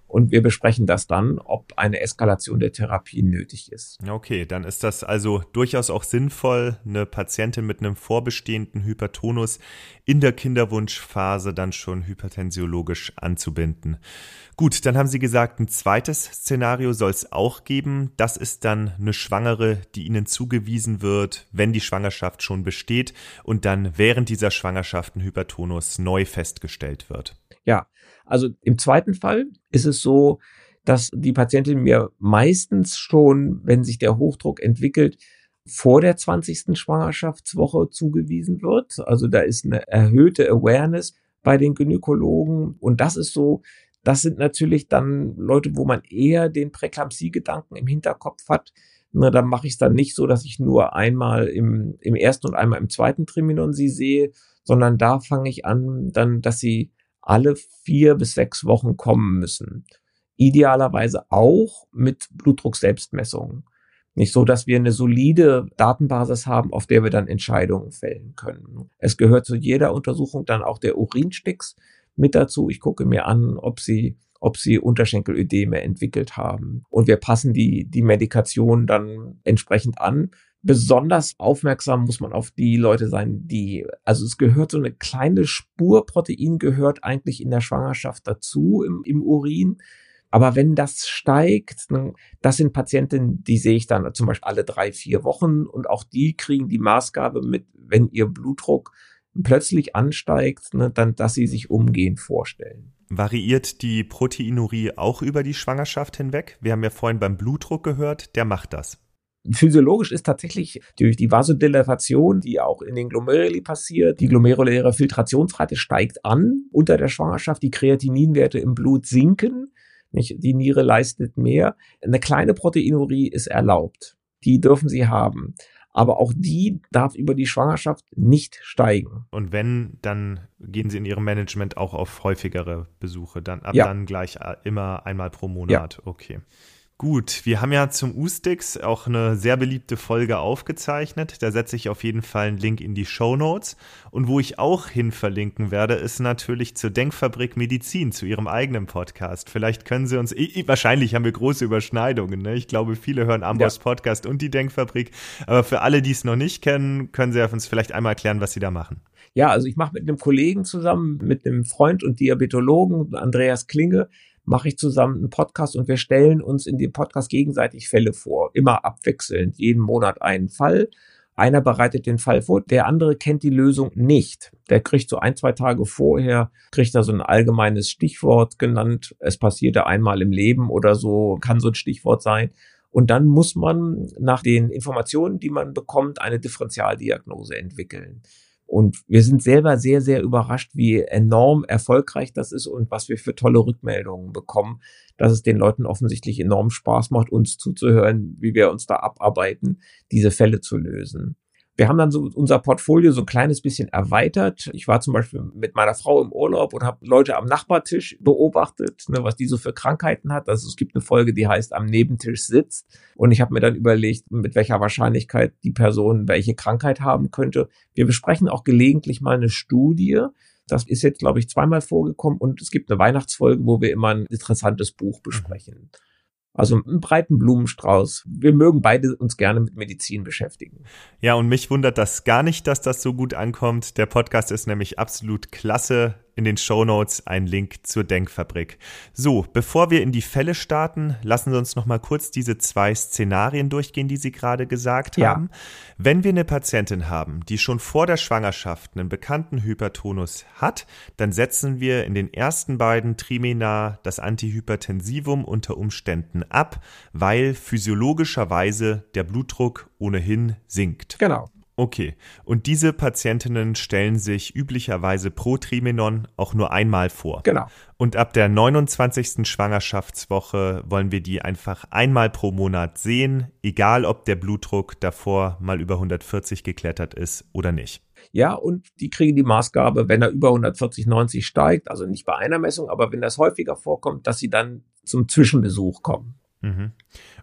Und wir besprechen das dann, ob eine Eskalation der Therapie nötig ist. Okay, dann ist das also durchaus auch sinnvoll, eine Patientin mit einem vorbestehenden Hypertonus in der Kinderwunschphase dann schon hypertensiologisch anzubinden. Gut, dann haben Sie gesagt, ein zweites Szenario soll es auch geben. Das ist dann eine Schwangere, die Ihnen zugewiesen wird, wenn die Schwangerschaft schon besteht und dann während dieser Schwangerschaft ein Hypertonus neu festgestellt wird. Ja, also im zweiten Fall ist es so, dass die Patientin mir meistens schon, wenn sich der Hochdruck entwickelt, vor der 20. Schwangerschaftswoche zugewiesen wird. Also da ist eine erhöhte Awareness bei den Gynäkologen. Und das ist so, das sind natürlich dann Leute, wo man eher den Präklampsie-Gedanken im Hinterkopf hat. Na, dann mache ich es dann nicht so, dass ich nur einmal im ersten und einmal im zweiten Triminon sie sehe, sondern da fange ich an, dann, dass sie alle 4 bis 6 Wochen kommen müssen. Idealerweise auch mit Blutdruck-Selbstmessungen. Nicht so, dass wir eine solide Datenbasis haben, auf der wir dann Entscheidungen fällen können. Es gehört zu jeder Untersuchung dann auch der Urinstix mit dazu. Ich gucke mir an, ob sie Unterschenkelödeme entwickelt haben. Und wir passen die Medikation dann entsprechend an. Besonders aufmerksam muss man auf die Leute sein, also es gehört so eine kleine Spur Protein gehört eigentlich in der Schwangerschaft dazu im Urin. Aber wenn das steigt, das sind Patientinnen, die sehe ich dann zum Beispiel alle 3-4 Wochen und auch die kriegen die Maßgabe mit, wenn ihr Blutdruck plötzlich ansteigt, dann, dass sie sich umgehend vorstellen. Variiert die Proteinurie auch über die Schwangerschaft hinweg? Wir haben ja vorhin beim Blutdruck gehört, der macht das. Physiologisch ist tatsächlich durch die Vasodilatation, die auch in den Glomeruli passiert, die glomeruläre Filtrationsrate steigt an unter der Schwangerschaft, die Kreatininwerte im Blut sinken, die Niere leistet mehr. Eine kleine Proteinurie ist erlaubt, die dürfen Sie haben. Aber auch die darf über die Schwangerschaft nicht steigen. Und wenn, dann gehen Sie in Ihrem Management auch auf häufigere Besuche, dann dann gleich immer einmal pro Monat. Ja. Okay. Gut, wir haben ja zum U-Stix auch eine sehr beliebte Folge aufgezeichnet. Da setze ich auf jeden Fall einen Link in die Shownotes. Und wo ich auch hin verlinken werde, ist natürlich zur Denkfabrik Medizin, zu Ihrem eigenen Podcast. Vielleicht können Sie uns, wahrscheinlich haben wir große Überschneidungen, ne? Ich glaube, viele hören Amboss Podcast und die Denkfabrik. Aber für alle, die es noch nicht kennen, können Sie uns vielleicht einmal erklären, was Sie da machen. Ja, also ich mache mit einem Kollegen zusammen, mit einem Freund und Diabetologen, Andreas Klinge, mache ich zusammen einen Podcast und wir stellen uns in dem Podcast gegenseitig Fälle vor, immer abwechselnd, jeden Monat einen Fall. Einer bereitet den Fall vor, der andere kennt die Lösung nicht. Der kriegt so 1-2 Tage vorher, kriegt da so ein allgemeines Stichwort genannt. Es passierte einmal im Leben oder so, kann so ein Stichwort sein. Und dann muss man nach den Informationen, die man bekommt, eine Differentialdiagnose entwickeln. Und wir sind selber sehr, sehr überrascht, wie enorm erfolgreich das ist und was wir für tolle Rückmeldungen bekommen, dass es den Leuten offensichtlich enorm Spaß macht, uns zuzuhören, wie wir uns da abarbeiten, diese Fälle zu lösen. Wir haben dann so unser Portfolio so ein kleines bisschen erweitert. Ich war zum Beispiel mit meiner Frau im Urlaub und habe Leute am Nachbartisch beobachtet, was die so für Krankheiten hat. Also es gibt eine Folge, die heißt Am Nebentisch sitzt. Und ich habe mir dann überlegt, mit welcher Wahrscheinlichkeit die Person welche Krankheit haben könnte. Wir besprechen auch gelegentlich mal eine Studie. Das ist jetzt, glaube ich, 2-mal vorgekommen. Und es gibt eine Weihnachtsfolge, wo wir immer ein interessantes Buch besprechen. Also einen breiten Blumenstrauß. Wir mögen beide uns gerne mit Medizin beschäftigen. Ja, und mich wundert das gar nicht, dass das so gut ankommt. Der Podcast ist nämlich absolut klasse. In den Shownotes ein Link zur Denkfabrik. So, bevor wir in die Fälle starten, lassen Sie uns noch mal kurz diese 2 Szenarien durchgehen, die Sie gerade gesagt haben. Wenn wir eine Patientin haben, die schon vor der Schwangerschaft einen bekannten Hypertonus hat, dann setzen wir in den ersten beiden Trimina das Antihypertensivum unter Umständen ab, weil physiologischerweise der Blutdruck ohnehin sinkt. Genau. Okay, und diese Patientinnen stellen sich üblicherweise pro Trimenon auch nur einmal vor. Genau. Und ab der 29. Schwangerschaftswoche wollen wir die einfach einmal pro Monat sehen, egal ob der Blutdruck davor mal über 140 geklettert ist oder nicht. Ja, und die kriegen die Maßgabe, wenn er über 140/90 steigt, also nicht bei einer Messung, aber wenn das häufiger vorkommt, dass sie dann zum Zwischenbesuch kommen. Mhm.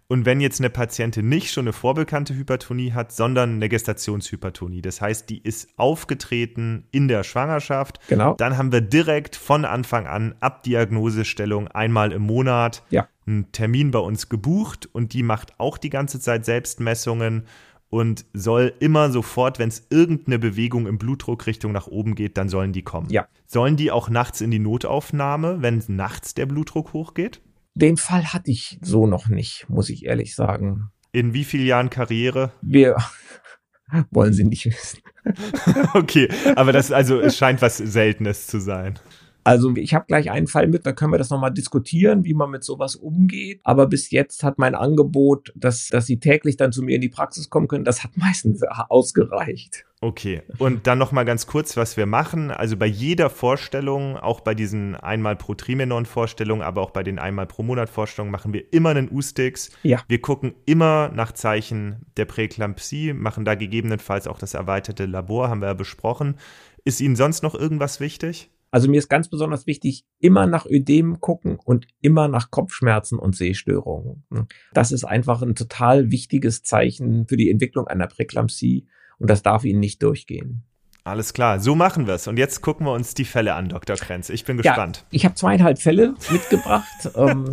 Und wenn jetzt eine Patientin nicht schon eine vorbekannte Hypertonie hat, sondern eine Gestationshypertonie, das heißt, die ist aufgetreten in der Schwangerschaft, genau, dann haben wir direkt von Anfang an ab Diagnosestellung einmal im Monat einen Termin bei uns gebucht und die macht auch die ganze Zeit Selbstmessungen und soll immer sofort, wenn es irgendeine Bewegung im Blutdruck Richtung nach oben geht, dann sollen die kommen. Ja. Sollen die auch nachts in die Notaufnahme, wenn nachts der Blutdruck hochgeht? Den Fall hatte ich so noch nicht, muss ich ehrlich sagen. In wie vielen Jahren Karriere? Wir wollen Sie nicht wissen. Okay, aber es scheint was Seltenes zu sein. Also ich habe gleich einen Fall mit, da können wir das nochmal diskutieren, wie man mit sowas umgeht. Aber bis jetzt hat mein Angebot, dass Sie täglich dann zu mir in die Praxis kommen können, das hat meistens ausgereicht. Okay, und dann nochmal ganz kurz, was wir machen. Also bei jeder Vorstellung, auch bei diesen einmal pro Trimenon-Vorstellungen, aber auch bei den einmal pro Monat-Vorstellungen, machen wir immer einen U-Stix. Ja. Wir gucken immer nach Zeichen der Präeklampsie, machen da gegebenenfalls auch das erweiterte Labor, haben wir ja besprochen. Ist Ihnen sonst noch irgendwas wichtig? Also mir ist ganz besonders wichtig, immer nach Ödem gucken und immer nach Kopfschmerzen und Sehstörungen. Das ist einfach ein total wichtiges Zeichen für die Entwicklung einer Präeklampsie und das darf Ihnen nicht durchgehen. Alles klar, so machen wir es. Und jetzt gucken wir uns die Fälle an, Dr. Krenz. Ich bin gespannt. Ja, ich habe 2,5 Fälle mitgebracht,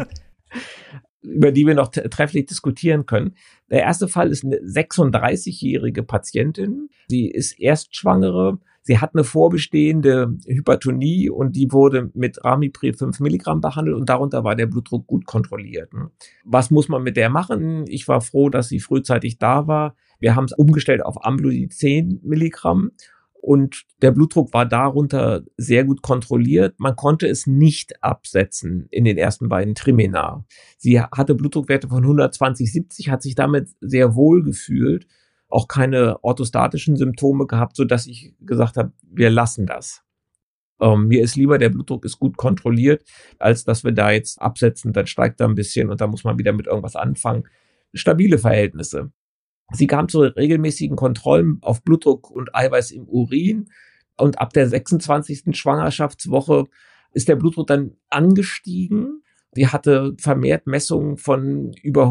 über die wir noch trefflich diskutieren können. Der erste Fall ist eine 36-jährige Patientin. Sie ist Erstschwangere. Sie hat eine vorbestehende Hypertonie und die wurde mit Ramipril 5 Milligramm behandelt und darunter war der Blutdruck gut kontrolliert. Was muss man mit der machen? Ich war froh, dass sie frühzeitig da war. Wir haben es umgestellt auf Amlodipin 10 Milligramm und der Blutdruck war darunter sehr gut kontrolliert. Man konnte es nicht absetzen in den ersten beiden Trimina. Sie hatte Blutdruckwerte von 120/70, hat sich damit sehr wohl gefühlt. Auch keine orthostatischen Symptome gehabt, so dass ich gesagt habe, wir lassen das. Mir ist lieber, der Blutdruck ist gut kontrolliert, als dass wir da jetzt absetzen, dann steigt er ein bisschen und dann muss man wieder mit irgendwas anfangen. Stabile Verhältnisse. Sie kam zu regelmäßigen Kontrollen auf Blutdruck und Eiweiß im Urin und ab der 26. Schwangerschaftswoche ist der Blutdruck dann angestiegen. Sie hatte vermehrt Messungen von über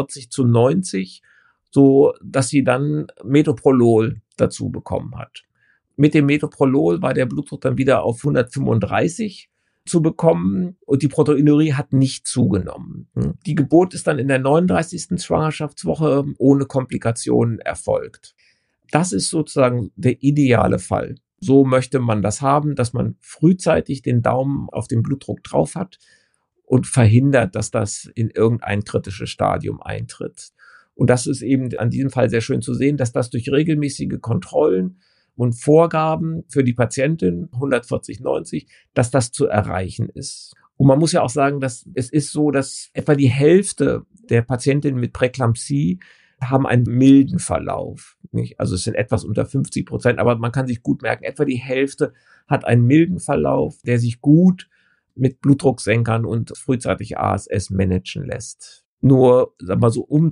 140/90. So dass sie dann Metoprolol dazu bekommen hat. Mit dem Metoprolol war der Blutdruck dann wieder auf 135 zu bekommen und die Proteinurie hat nicht zugenommen. Die Geburt ist dann in der 39. Schwangerschaftswoche ohne Komplikationen erfolgt. Das ist sozusagen der ideale Fall. So möchte man das haben, dass man frühzeitig den Daumen auf den Blutdruck drauf hat und verhindert, dass das in irgendein kritisches Stadium eintritt. Und das ist eben an diesem Fall sehr schön zu sehen, dass das durch regelmäßige Kontrollen und Vorgaben für die Patientin 140/90, dass das zu erreichen ist. Und man muss ja auch sagen, dass es ist so, dass etwa die Hälfte der Patientinnen mit Präeklampsie haben einen milden Verlauf. Nicht? Also es sind etwas unter 50%, aber man kann sich gut merken, etwa die Hälfte hat einen milden Verlauf, der sich gut mit Blutdrucksenkern und frühzeitig ASS managen lässt. Nur, sag mal so, um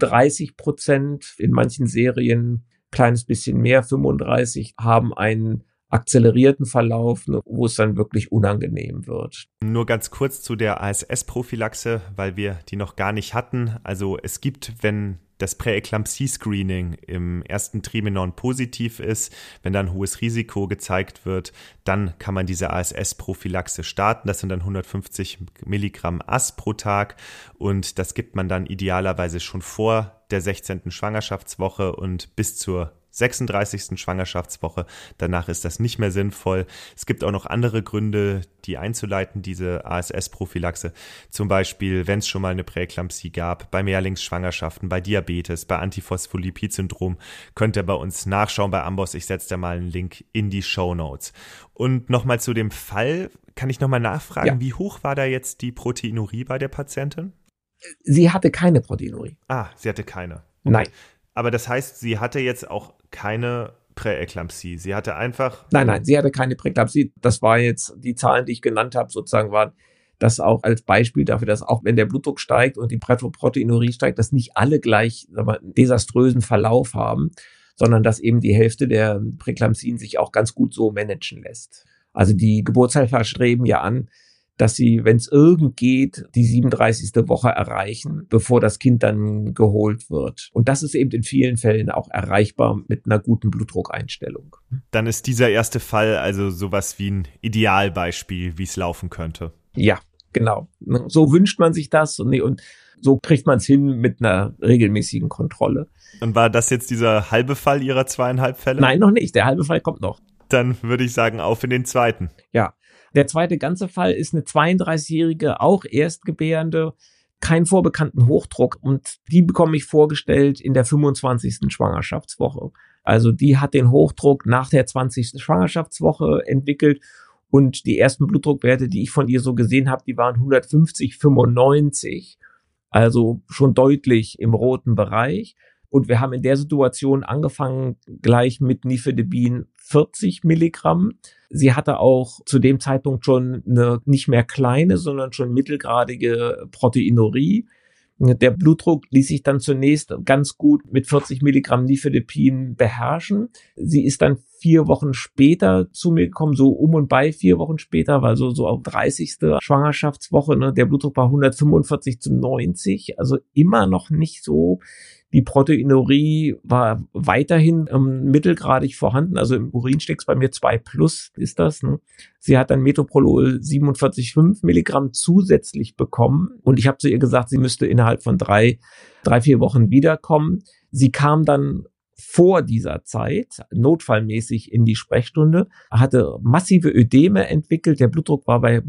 30%, in manchen Serien kleines bisschen mehr, 35, haben einen akzelerierten Verlauf, wo es dann wirklich unangenehm wird. Nur ganz kurz zu der ASS-Prophylaxe, weil wir die noch gar nicht hatten. Also es gibt, wenn das Präeklampsie-Screening im ersten Trimenon positiv ist, wenn da ein hohes Risiko gezeigt wird, dann kann man diese ASS-Prophylaxe starten. Das sind dann 150 Milligramm AS pro Tag und das gibt man dann idealerweise schon vor der 16. Schwangerschaftswoche und bis zur 36. Schwangerschaftswoche. Danach ist das nicht mehr sinnvoll. Es gibt auch noch andere Gründe, die einzuleiten, diese ASS-Prophylaxe. Zum Beispiel, wenn es schon mal eine Präeklampsie gab, bei Mehrlingsschwangerschaften, bei Diabetes, bei Antiphospholipid-Syndrom, könnt ihr bei uns nachschauen bei Amboss. Ich setze da mal einen Link in die Shownotes. Und nochmal zu dem Fall, kann ich nochmal nachfragen, Wie hoch war da jetzt die Proteinurie bei der Patientin? Sie hatte keine Proteinurie. Ah, sie hatte keine. Okay. Nein. Aber das heißt, sie hatte jetzt auch keine Präeklampsie. Sie hatte einfach... Nein, sie hatte keine Präeklampsie. Das war jetzt, die Zahlen, die ich genannt habe, sozusagen waren das auch als Beispiel dafür, dass auch wenn der Blutdruck steigt und die Proteinurie steigt, dass nicht alle gleich einen desaströsen Verlauf haben, sondern dass eben die Hälfte der Präeklampsien sich auch ganz gut so managen lässt. Also die Geburtshelfer streben ja an, dass sie, wenn es irgend geht, die 37. Woche erreichen, bevor das Kind dann geholt wird. Und das ist eben in vielen Fällen auch erreichbar mit einer guten Blutdruckeinstellung. Dann ist dieser erste Fall also sowas wie ein Idealbeispiel, wie es laufen könnte. Ja, genau. So wünscht man sich das und so kriegt man es hin mit einer regelmäßigen Kontrolle. Und war das jetzt dieser halbe Fall Ihrer 2,5 Fälle? Nein, noch nicht. Der halbe Fall kommt noch. Dann würde ich sagen, auf in den zweiten. Ja, der zweite ganze Fall ist eine 32-jährige, auch Erstgebärende, keinen vorbekannten Hochdruck. Und die bekomme ich vorgestellt in der 25. Schwangerschaftswoche. Also die hat den Hochdruck nach der 20. Schwangerschaftswoche entwickelt. Und die ersten Blutdruckwerte, die ich von ihr so gesehen habe, die waren 150/95. Also schon deutlich im roten Bereich. Und wir haben in der Situation angefangen gleich mit Nifedipin 40 Milligramm. Sie hatte auch zu dem Zeitpunkt schon eine nicht mehr kleine, sondern schon mittelgradige Proteinurie. Der Blutdruck ließ sich dann zunächst ganz gut mit 40 Milligramm Nifedipin beherrschen. Sie ist dann 4 Wochen später zu mir gekommen, so um und bei 4 Wochen später, weil so auf 30. Schwangerschaftswoche, ne, der Blutdruck war 145/90, also immer noch nicht so. Die Proteinurie war weiterhin mittelgradig vorhanden, also im Urin steht's bei mir 2+ ist das. Ne? Sie hat dann Metoprolol 47,5 Milligramm zusätzlich bekommen und ich habe zu ihr gesagt, sie müsste innerhalb von 3-4 Wochen wiederkommen. Sie kam dann vor dieser Zeit notfallmäßig in die Sprechstunde, hatte massive Ödeme entwickelt, der Blutdruck war bei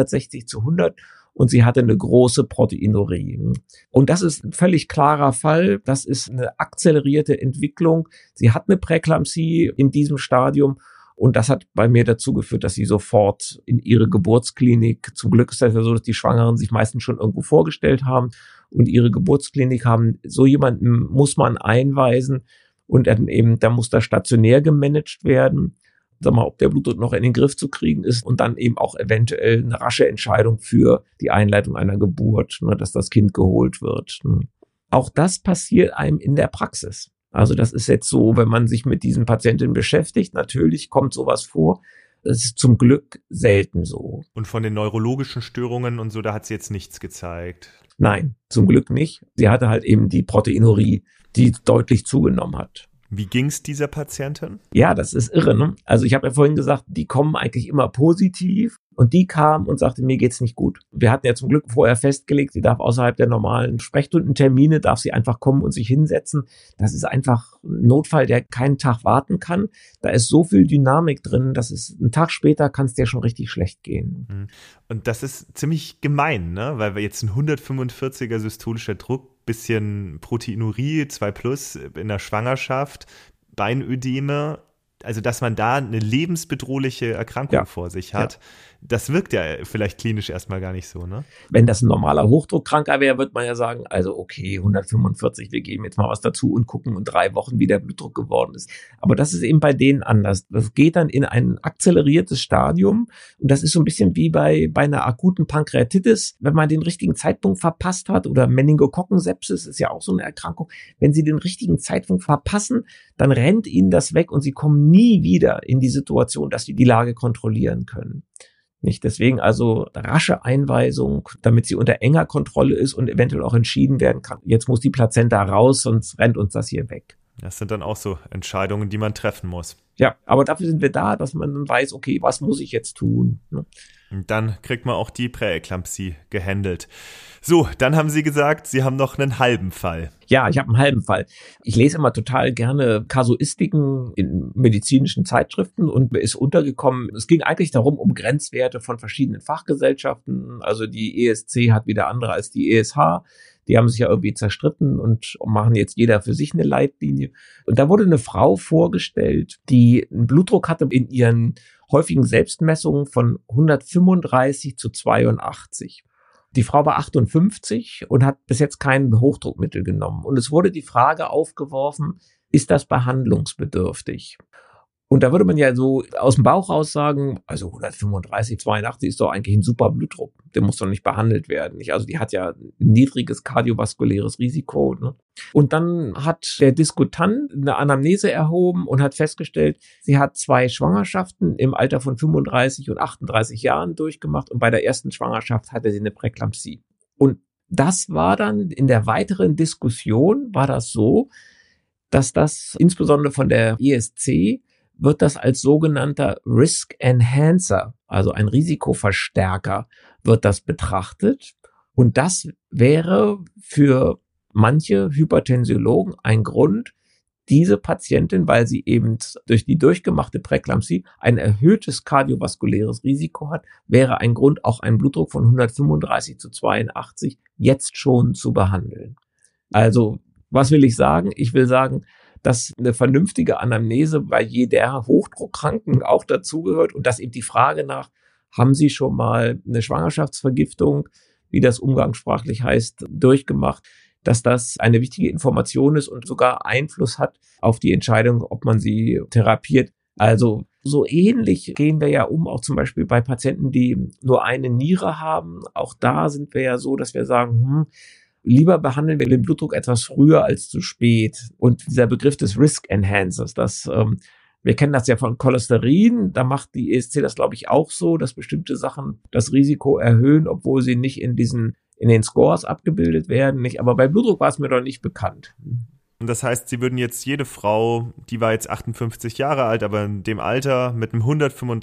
160/100 und sie hatte eine große Proteinurie. Und das ist ein völlig klarer Fall. Das ist eine akzelerierte Entwicklung. Sie hat eine Präeklampsie in diesem Stadium. Und das hat bei mir dazu geführt, dass sie sofort in ihre Geburtsklinik, zum Glück ist das ja so, dass die Schwangeren sich meistens schon irgendwo vorgestellt haben und ihre Geburtsklinik haben, so jemanden muss man einweisen und dann eben, da muss das stationär gemanagt werden. Sag mal, ob der Blutdruck noch in den Griff zu kriegen ist und dann eben auch eventuell eine rasche Entscheidung für die Einleitung einer Geburt, ne, dass das Kind geholt wird. Ne. Auch das passiert einem in der Praxis. Also das ist jetzt so, wenn man sich mit diesen Patientinnen beschäftigt, natürlich kommt sowas vor. Das ist zum Glück selten so. Und von den neurologischen Störungen und so, da hat sie jetzt nichts gezeigt? Nein, zum Glück nicht. Sie hatte halt eben die Proteinurie, die deutlich zugenommen hat. Wie ging's dieser Patientin? Ja, das ist irre, ne? Also ich habe ja vorhin gesagt, die kommen eigentlich immer positiv und die kam und sagte, mir geht's nicht gut. Wir hatten ja zum Glück vorher festgelegt, sie darf außerhalb der normalen Sprechstundentermine, darf sie einfach kommen und sich hinsetzen. Das ist einfach ein Notfall, der keinen Tag warten kann. Da ist so viel Dynamik drin, dass es einen Tag später kann es dir schon richtig schlecht gehen. Und das ist ziemlich gemein, ne? Weil wir jetzt ein 145er systolischer Druck, bisschen Proteinurie, 2+ in der Schwangerschaft, Beinödeme, also dass man da eine lebensbedrohliche Erkrankung vor sich hat, das wirkt ja vielleicht klinisch erstmal gar nicht so, ne? Wenn das ein normaler Hochdruckkranker wäre, wird man ja sagen, also okay, 145, wir geben jetzt mal was dazu und gucken in 3 Wochen, wie der Blutdruck geworden ist. Aber das ist eben bei denen anders. Das geht dann in ein akzeleriertes Stadium und das ist so ein bisschen wie bei einer akuten Pankreatitis, wenn man den richtigen Zeitpunkt verpasst hat oder Meningokokkensepsis ist ja auch so eine Erkrankung. Wenn sie den richtigen Zeitpunkt verpassen, dann rennt ihnen das weg und sie kommen nie wieder in die Situation, dass sie die Lage kontrollieren können. Nicht deswegen also rasche Einweisung, damit sie unter enger Kontrolle ist und eventuell auch entschieden werden kann. Jetzt muss die Plazenta raus, sonst rennt uns das hier weg. Das sind dann auch so Entscheidungen, die man treffen muss. Ja, aber dafür sind wir da, dass man dann weiß, okay, was muss ich jetzt tun? Ne? Und dann kriegt man auch die Präeklampsie gehandelt. So, dann haben Sie gesagt, Sie haben noch einen halben Fall. Ja, ich habe einen halben Fall. Ich lese immer total gerne Kasuistiken in medizinischen Zeitschriften und mir ist untergekommen, es ging eigentlich darum, um Grenzwerte von verschiedenen Fachgesellschaften. Also die ESC hat wieder andere als die ESH. Die haben sich ja irgendwie zerstritten und machen jetzt jeder für sich eine Leitlinie. Und da wurde eine Frau vorgestellt, die einen Blutdruck hatte in ihren häufigen Selbstmessungen von 135/82. Die Frau war 58 und hat bis jetzt kein Hochdruckmittel genommen. Und es wurde die Frage aufgeworfen, ist das behandlungsbedürftig? Und da würde man ja so aus dem Bauch raus sagen, also 135/82 ist doch eigentlich ein super Blutdruck. der muss doch nicht behandelt werden. Nicht? Also die hat ja ein niedriges kardiovaskuläres Risiko. Ne? Und dann hat der Diskutant eine Anamnese erhoben und hat festgestellt, sie hat 2 Schwangerschaften im Alter von 35 und 38 Jahren durchgemacht und bei der ersten Schwangerschaft hatte sie eine Präeklampsie. Und das war dann in der weiteren Diskussion, war das so, dass das insbesondere von der ESC wird das als sogenannter Risk Enhancer, also ein Risikoverstärker, wird das betrachtet. Und das wäre für manche Hypertensiologen ein Grund, diese Patientin, weil sie eben durch die durchgemachte Präeklampsie ein erhöhtes kardiovaskuläres Risiko hat, wäre ein Grund, auch einen Blutdruck von 135/82 jetzt schon zu behandeln. Also, was will ich sagen? Ich will sagen, dass eine vernünftige Anamnese bei jeder Hochdruckkranken auch dazugehört und dass eben die Frage nach, haben Sie schon mal eine Schwangerschaftsvergiftung, wie das umgangssprachlich heißt, durchgemacht, dass das eine wichtige Information ist und sogar Einfluss hat auf die Entscheidung, ob man sie therapiert. Also so ähnlich gehen wir ja auch zum Beispiel bei Patienten, die nur eine Niere haben. Auch da sind wir ja so, dass wir sagen, lieber behandeln wir den Blutdruck etwas früher als zu spät. Und dieser Begriff des Risk Enhancers, wir kennen das ja von Cholesterin, da macht die ESC das, glaube ich, auch so, dass bestimmte Sachen das Risiko erhöhen, obwohl sie nicht in den Scores abgebildet werden. Nicht. Aber bei Blutdruck war es mir doch nicht bekannt. Und das heißt, Sie würden jetzt jede Frau, die war jetzt 58 Jahre alt, aber in dem Alter mit einem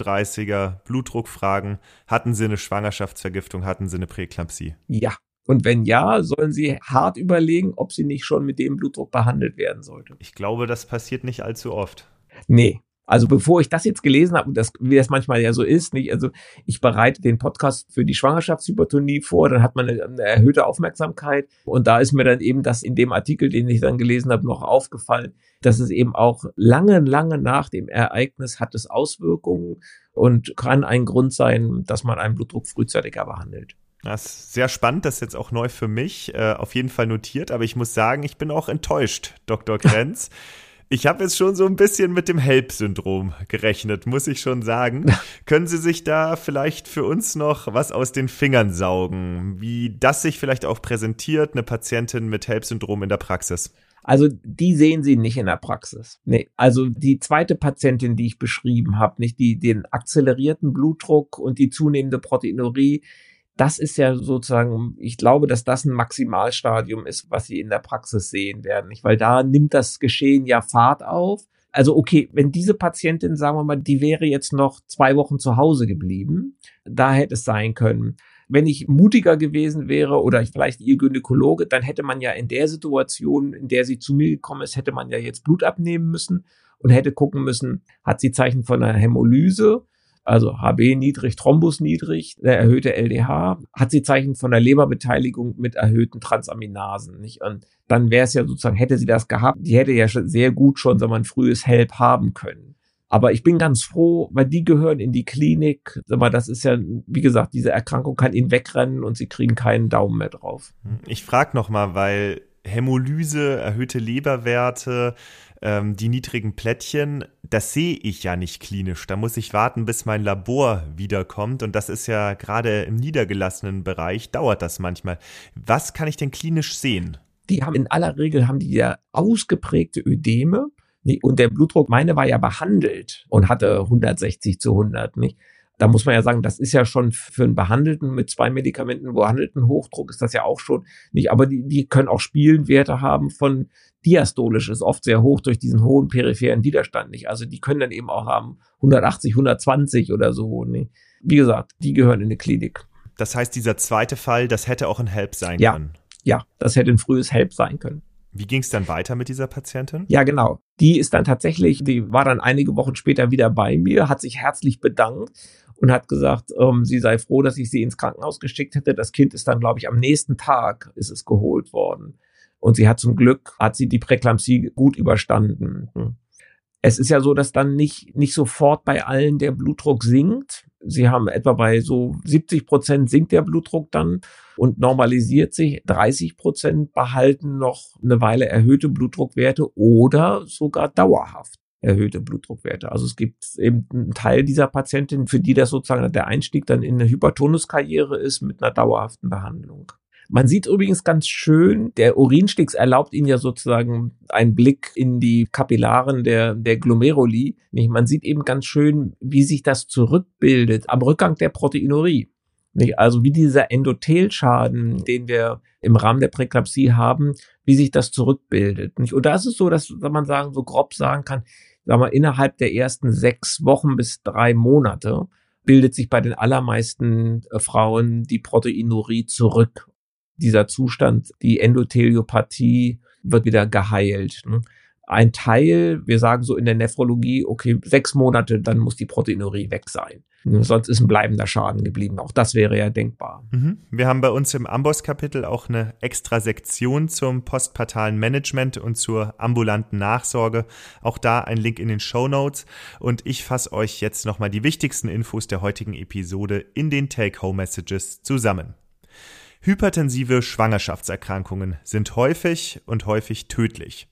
135er Blutdruck fragen, hatten Sie eine Schwangerschaftsvergiftung, hatten Sie eine Präeklampsie? Ja. Und wenn ja, sollen Sie hart überlegen, ob sie nicht schon mit dem Blutdruck behandelt werden sollte. Ich glaube, das passiert nicht allzu oft. Nee. Also bevor ich das jetzt gelesen habe, wie das manchmal ja so ist, nicht, also ich bereite den Podcast für die Schwangerschaftshypertonie vor, dann hat man eine erhöhte Aufmerksamkeit und da ist mir dann eben das in dem Artikel, den ich dann gelesen habe, noch aufgefallen, dass es eben auch lange nach dem Ereignis hat es Auswirkungen und kann ein Grund sein, dass man einen Blutdruck frühzeitiger behandelt. Das ist sehr spannend, das ist jetzt auch neu für mich, auf jeden Fall notiert, aber ich muss sagen, ich bin auch enttäuscht, Dr. Krenz. Ich habe jetzt schon so ein bisschen mit dem HELLP-Syndrom gerechnet, muss ich schon sagen. Können Sie sich da vielleicht für uns noch was aus den Fingern saugen, wie das sich vielleicht auch präsentiert, eine Patientin mit HELLP-Syndrom in der Praxis? Also die sehen Sie nicht in der Praxis. Nee, also die zweite Patientin, die ich beschrieben habe, nicht den akzelerierten Blutdruck und die zunehmende Proteinurie, das ist ja sozusagen, ich glaube, dass das ein Maximalstadium ist, was Sie in der Praxis sehen werden, nicht? Weil da nimmt das Geschehen ja Fahrt auf. Also okay, wenn diese Patientin, sagen wir mal, die wäre jetzt noch 2 Wochen zu Hause geblieben, da hätte es sein können. Wenn ich mutiger gewesen wäre oder vielleicht Ihr Gynäkologe, dann hätte man ja in der Situation, in der sie zu mir gekommen ist, hätte man ja jetzt Blut abnehmen müssen und hätte gucken müssen, hat sie Zeichen von einer Hämolyse, also HB niedrig, Thrombus niedrig, der erhöhte LDH, hat sie Zeichen von der Leberbeteiligung mit erhöhten Transaminasen, nicht? Und dann wäre es ja sozusagen, hätte sie das gehabt, die hätte ja schon sehr gut schon, sagen wir mal, ein frühes HELLP haben können. Aber ich bin ganz froh, weil die gehören in die Klinik. Aber das ist ja, wie gesagt, diese Erkrankung kann ihnen wegrennen und sie kriegen keinen Daumen mehr drauf. Ich frage nochmal, weil Hämolyse, erhöhte Leberwerte, die niedrigen Plättchen, das sehe ich ja nicht klinisch. Da muss ich warten, bis mein Labor wiederkommt. Und das ist ja gerade im niedergelassenen Bereich, dauert das manchmal. Was kann ich denn klinisch sehen? Die haben in aller Regel ja ausgeprägte Ödeme. Und der Blutdruck, meine war ja behandelt und hatte 160/100, nicht? Da muss man ja sagen, das ist ja schon für einen Behandelten mit 2 Medikamenten behandelten Hochdruck ist das ja auch schon nicht. Aber die können auch Spielenwerte haben von diastolisch, ist oft sehr hoch durch diesen hohen peripheren Widerstand, nicht? Also die können dann eben auch haben 180, 120 oder so, nicht? Wie gesagt, die gehören in die Klinik. Das heißt, dieser zweite Fall, das hätte auch ein HELLP sein können? Ja, das hätte ein frühes HELLP sein können. Wie ging es dann weiter mit dieser Patientin? Ja, genau. Die war dann einige Wochen später wieder bei mir, hat sich herzlich bedankt und hat gesagt, sie sei froh, dass ich sie ins Krankenhaus geschickt hätte. Das Kind ist dann, glaube ich, am nächsten Tag ist es geholt worden. Und sie hat die Präeklampsie gut überstanden. Es ist ja so, dass dann nicht sofort bei allen der Blutdruck sinkt. Sie haben etwa bei so 70% sinkt der Blutdruck dann und normalisiert sich. 30% behalten noch eine Weile erhöhte Blutdruckwerte oder sogar dauerhaft. erhöhte Blutdruckwerte. Also es gibt eben einen Teil dieser Patientinnen, für die das sozusagen der Einstieg dann in eine Hypertonuskarriere ist mit einer dauerhaften Behandlung. Man sieht übrigens ganz schön, der Urinstix erlaubt Ihnen ja sozusagen einen Blick in die Kapillaren der Glomeruli. Man sieht eben ganz schön, wie sich das zurückbildet am Rückgang der Proteinurie. Also wie dieser Endothelschaden, den wir im Rahmen der Präeklampsie haben, wie sich das zurückbildet. Und da ist es so, dass man so grob sagen kann, innerhalb der ersten 6 Wochen bis 3 Monate bildet sich bei den allermeisten Frauen die Proteinurie zurück. Dieser Zustand, die Endotheliopathie, wird wieder geheilt. Ein Teil, wir sagen so in der Nephrologie, okay, 6 Monate, dann muss die Proteinurie weg sein. Sonst ist ein bleibender Schaden geblieben. Auch das wäre ja denkbar. Wir haben bei uns im Amboss-Kapitel auch eine extra Sektion zum postpartalen Management und zur ambulanten Nachsorge. Auch da ein Link in den Shownotes. Und ich fasse euch jetzt nochmal die wichtigsten Infos der heutigen Episode in den Take-Home-Messages zusammen. Hypertensive Schwangerschaftserkrankungen sind häufig und häufig tödlich.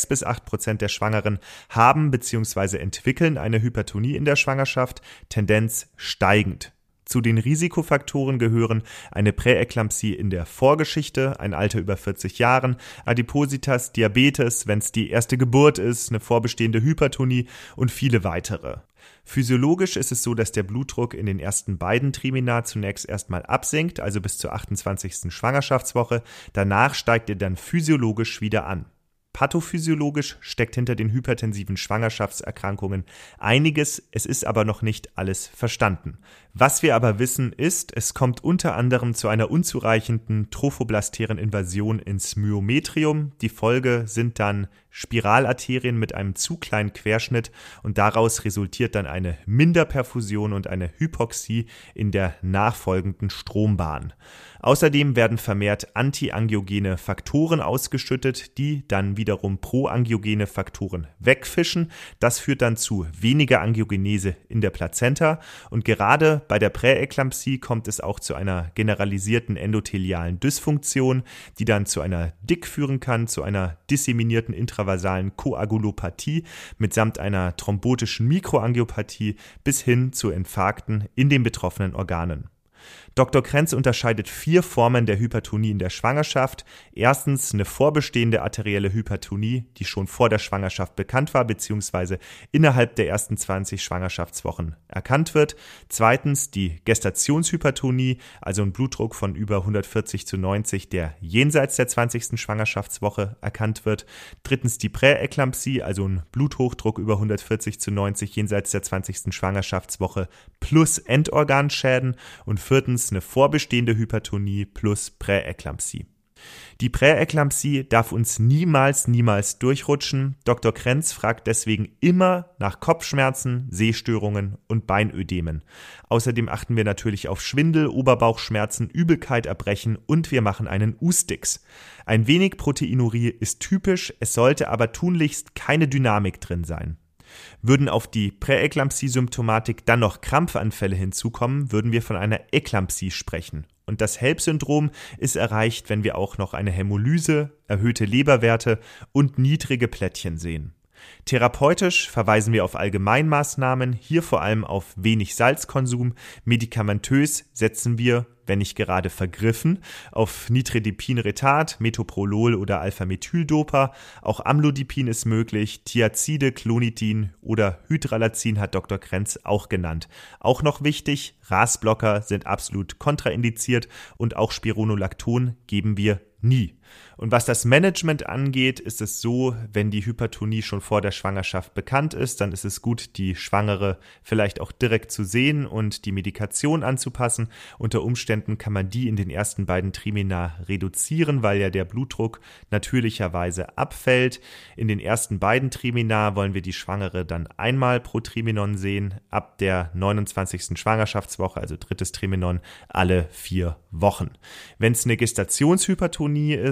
6-8% der Schwangeren haben bzw. entwickeln eine Hypertonie in der Schwangerschaft, Tendenz steigend. Zu den Risikofaktoren gehören eine Präeklampsie in der Vorgeschichte, ein Alter über 40 Jahren, Adipositas, Diabetes, wenn es die erste Geburt ist, eine vorbestehende Hypertonie und viele weitere. Physiologisch ist es so, dass der Blutdruck in den ersten beiden Trimina zunächst erstmal absinkt, also bis zur 28. Schwangerschaftswoche. Danach steigt er dann physiologisch wieder an. Pathophysiologisch steckt hinter den hypertensiven Schwangerschaftserkrankungen einiges, es ist aber noch nicht alles verstanden. Was wir aber wissen ist, es kommt unter anderem zu einer unzureichenden trophoblastären Invasion ins Myometrium. Die Folge sind dann Spiralarterien mit einem zu kleinen Querschnitt und daraus resultiert dann eine Minderperfusion und eine Hypoxie in der nachfolgenden Strombahn. Außerdem werden vermehrt antiangiogene Faktoren ausgeschüttet, die dann wiederum proangiogene Faktoren wegfischen. Das führt dann zu weniger Angiogenese in der Plazenta und gerade bei der Präeklampsie kommt es auch zu einer generalisierten endothelialen Dysfunktion, die dann zu einer Dick führen kann, zu einer disseminierten intravasalen Koagulopathie mitsamt einer thrombotischen Mikroangiopathie bis hin zu Infarkten in den betroffenen Organen. Dr. Krenz unterscheidet 4 Formen der Hypertonie in der Schwangerschaft. Erstens eine vorbestehende arterielle Hypertonie, die schon vor der Schwangerschaft bekannt war bzw. innerhalb der ersten 20 Schwangerschaftswochen erkannt wird. Zweitens die Gestationshypertonie, also ein Blutdruck von über 140/90, der jenseits der 20. Schwangerschaftswoche erkannt wird. Drittens die Präeklampsie, also ein Bluthochdruck über 140/90 jenseits der 20. Schwangerschaftswoche plus Endorganschäden. Und viertens eine vorbestehende Hypertonie plus Präeklampsie. Die Präeklampsie darf uns niemals durchrutschen. Dr. Krenz fragt deswegen immer nach Kopfschmerzen, Sehstörungen und Beinödemen. Außerdem achten wir natürlich auf Schwindel, Oberbauchschmerzen, Übelkeit, Erbrechen und wir machen einen U-Stix. Ein wenig Proteinurie ist typisch, es sollte aber tunlichst keine Dynamik drin sein. Würden auf die Präeklampsie-Symptomatik dann noch Krampfanfälle hinzukommen, würden wir von einer Eklampsie sprechen. Und das HELP-Syndrom ist erreicht, wenn wir auch noch eine Hämolyse, erhöhte Leberwerte und niedrige Plättchen sehen. Therapeutisch verweisen wir auf Allgemeinmaßnahmen, hier vor allem auf wenig Salzkonsum. Medikamentös setzen wir, wenn nicht gerade vergriffen, auf Nitridipin-Retard, Metoprolol oder Alpha-Methyl-Dopa. Auch Amlodipin ist möglich, Thiazide, Clonidin oder Hydralazin hat Dr. Krenz auch genannt. Auch noch wichtig, RAS-Blocker sind absolut kontraindiziert und auch Spironolacton geben wir nie. Und was das Management angeht, ist es so, wenn die Hypertonie schon vor der Schwangerschaft bekannt ist, dann ist es gut, die Schwangere vielleicht auch direkt zu sehen und die Medikation anzupassen. Unter Umständen kann man die in den ersten beiden Trimina reduzieren, weil ja der Blutdruck natürlicherweise abfällt. In den ersten beiden Trimina wollen wir die Schwangere dann einmal pro Triminon sehen, ab der 29. Schwangerschaftswoche, also drittes Triminon, alle 4 Wochen. Wenn es eine Gestationshypertonie ist,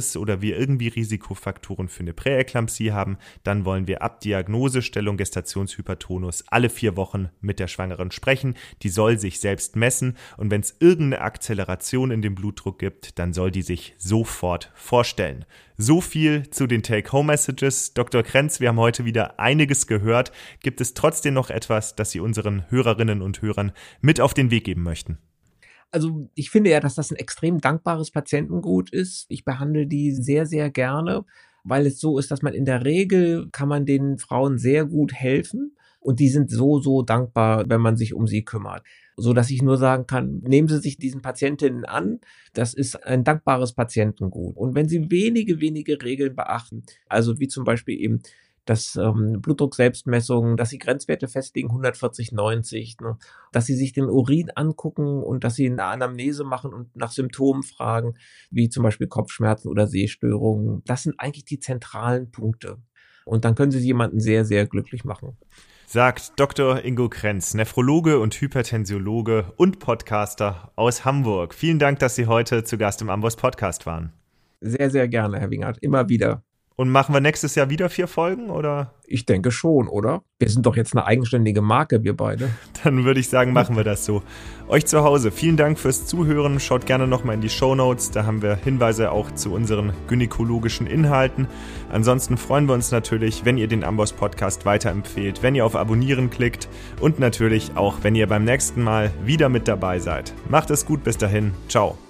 ist oder wir irgendwie Risikofaktoren für eine Präeklampsie haben, dann wollen wir ab Diagnosestellung Gestationshypertonus alle 4 Wochen mit der Schwangeren sprechen. Die soll sich selbst messen und wenn es irgendeine Akzeleration in dem Blutdruck gibt, dann soll die sich sofort vorstellen. So viel zu den Take-Home-Messages. Dr. Krenz, wir haben heute wieder einiges gehört. Gibt es trotzdem noch etwas, das Sie unseren Hörerinnen und Hörern mit auf den Weg geben möchten? Also ich finde ja, dass das ein extrem dankbares Patientengut ist. Ich behandle die sehr, sehr gerne, weil es so ist, dass man in der Regel kann man den Frauen sehr gut helfen und die sind so, so dankbar, wenn man sich um sie kümmert. So dass ich nur sagen kann, nehmen Sie sich diesen Patientinnen an, das ist ein dankbares Patientengut. Und wenn Sie wenige Regeln beachten, also wie zum Beispiel eben das Blutdruck-Selbstmessung, dass Sie Grenzwerte festlegen, 140/90, ne? Dass Sie sich den Urin angucken und dass Sie eine Anamnese machen und nach Symptomen fragen, wie zum Beispiel Kopfschmerzen oder Sehstörungen. Das sind eigentlich die zentralen Punkte. Und dann können Sie jemanden sehr, sehr glücklich machen. Sagt Dr. Ingo Krenz, Nephrologe und Hypertensiologe und Podcaster aus Hamburg. Vielen Dank, dass Sie heute zu Gast im Amboss Podcast waren. Sehr, sehr gerne, Herr Wingert. Immer wieder. Und machen wir nächstes Jahr wieder 4 Folgen, oder? Ich denke schon, oder? Wir sind doch jetzt eine eigenständige Marke, wir beide. Dann würde ich sagen, machen wir das so. Euch zu Hause, vielen Dank fürs Zuhören. Schaut gerne nochmal in die Shownotes, da haben wir Hinweise auch zu unseren gynäkologischen Inhalten. Ansonsten freuen wir uns natürlich, wenn ihr den Amboss Podcast weiterempfehlt, wenn ihr auf Abonnieren klickt und natürlich auch, wenn ihr beim nächsten Mal wieder mit dabei seid. Macht es gut, bis dahin. Ciao.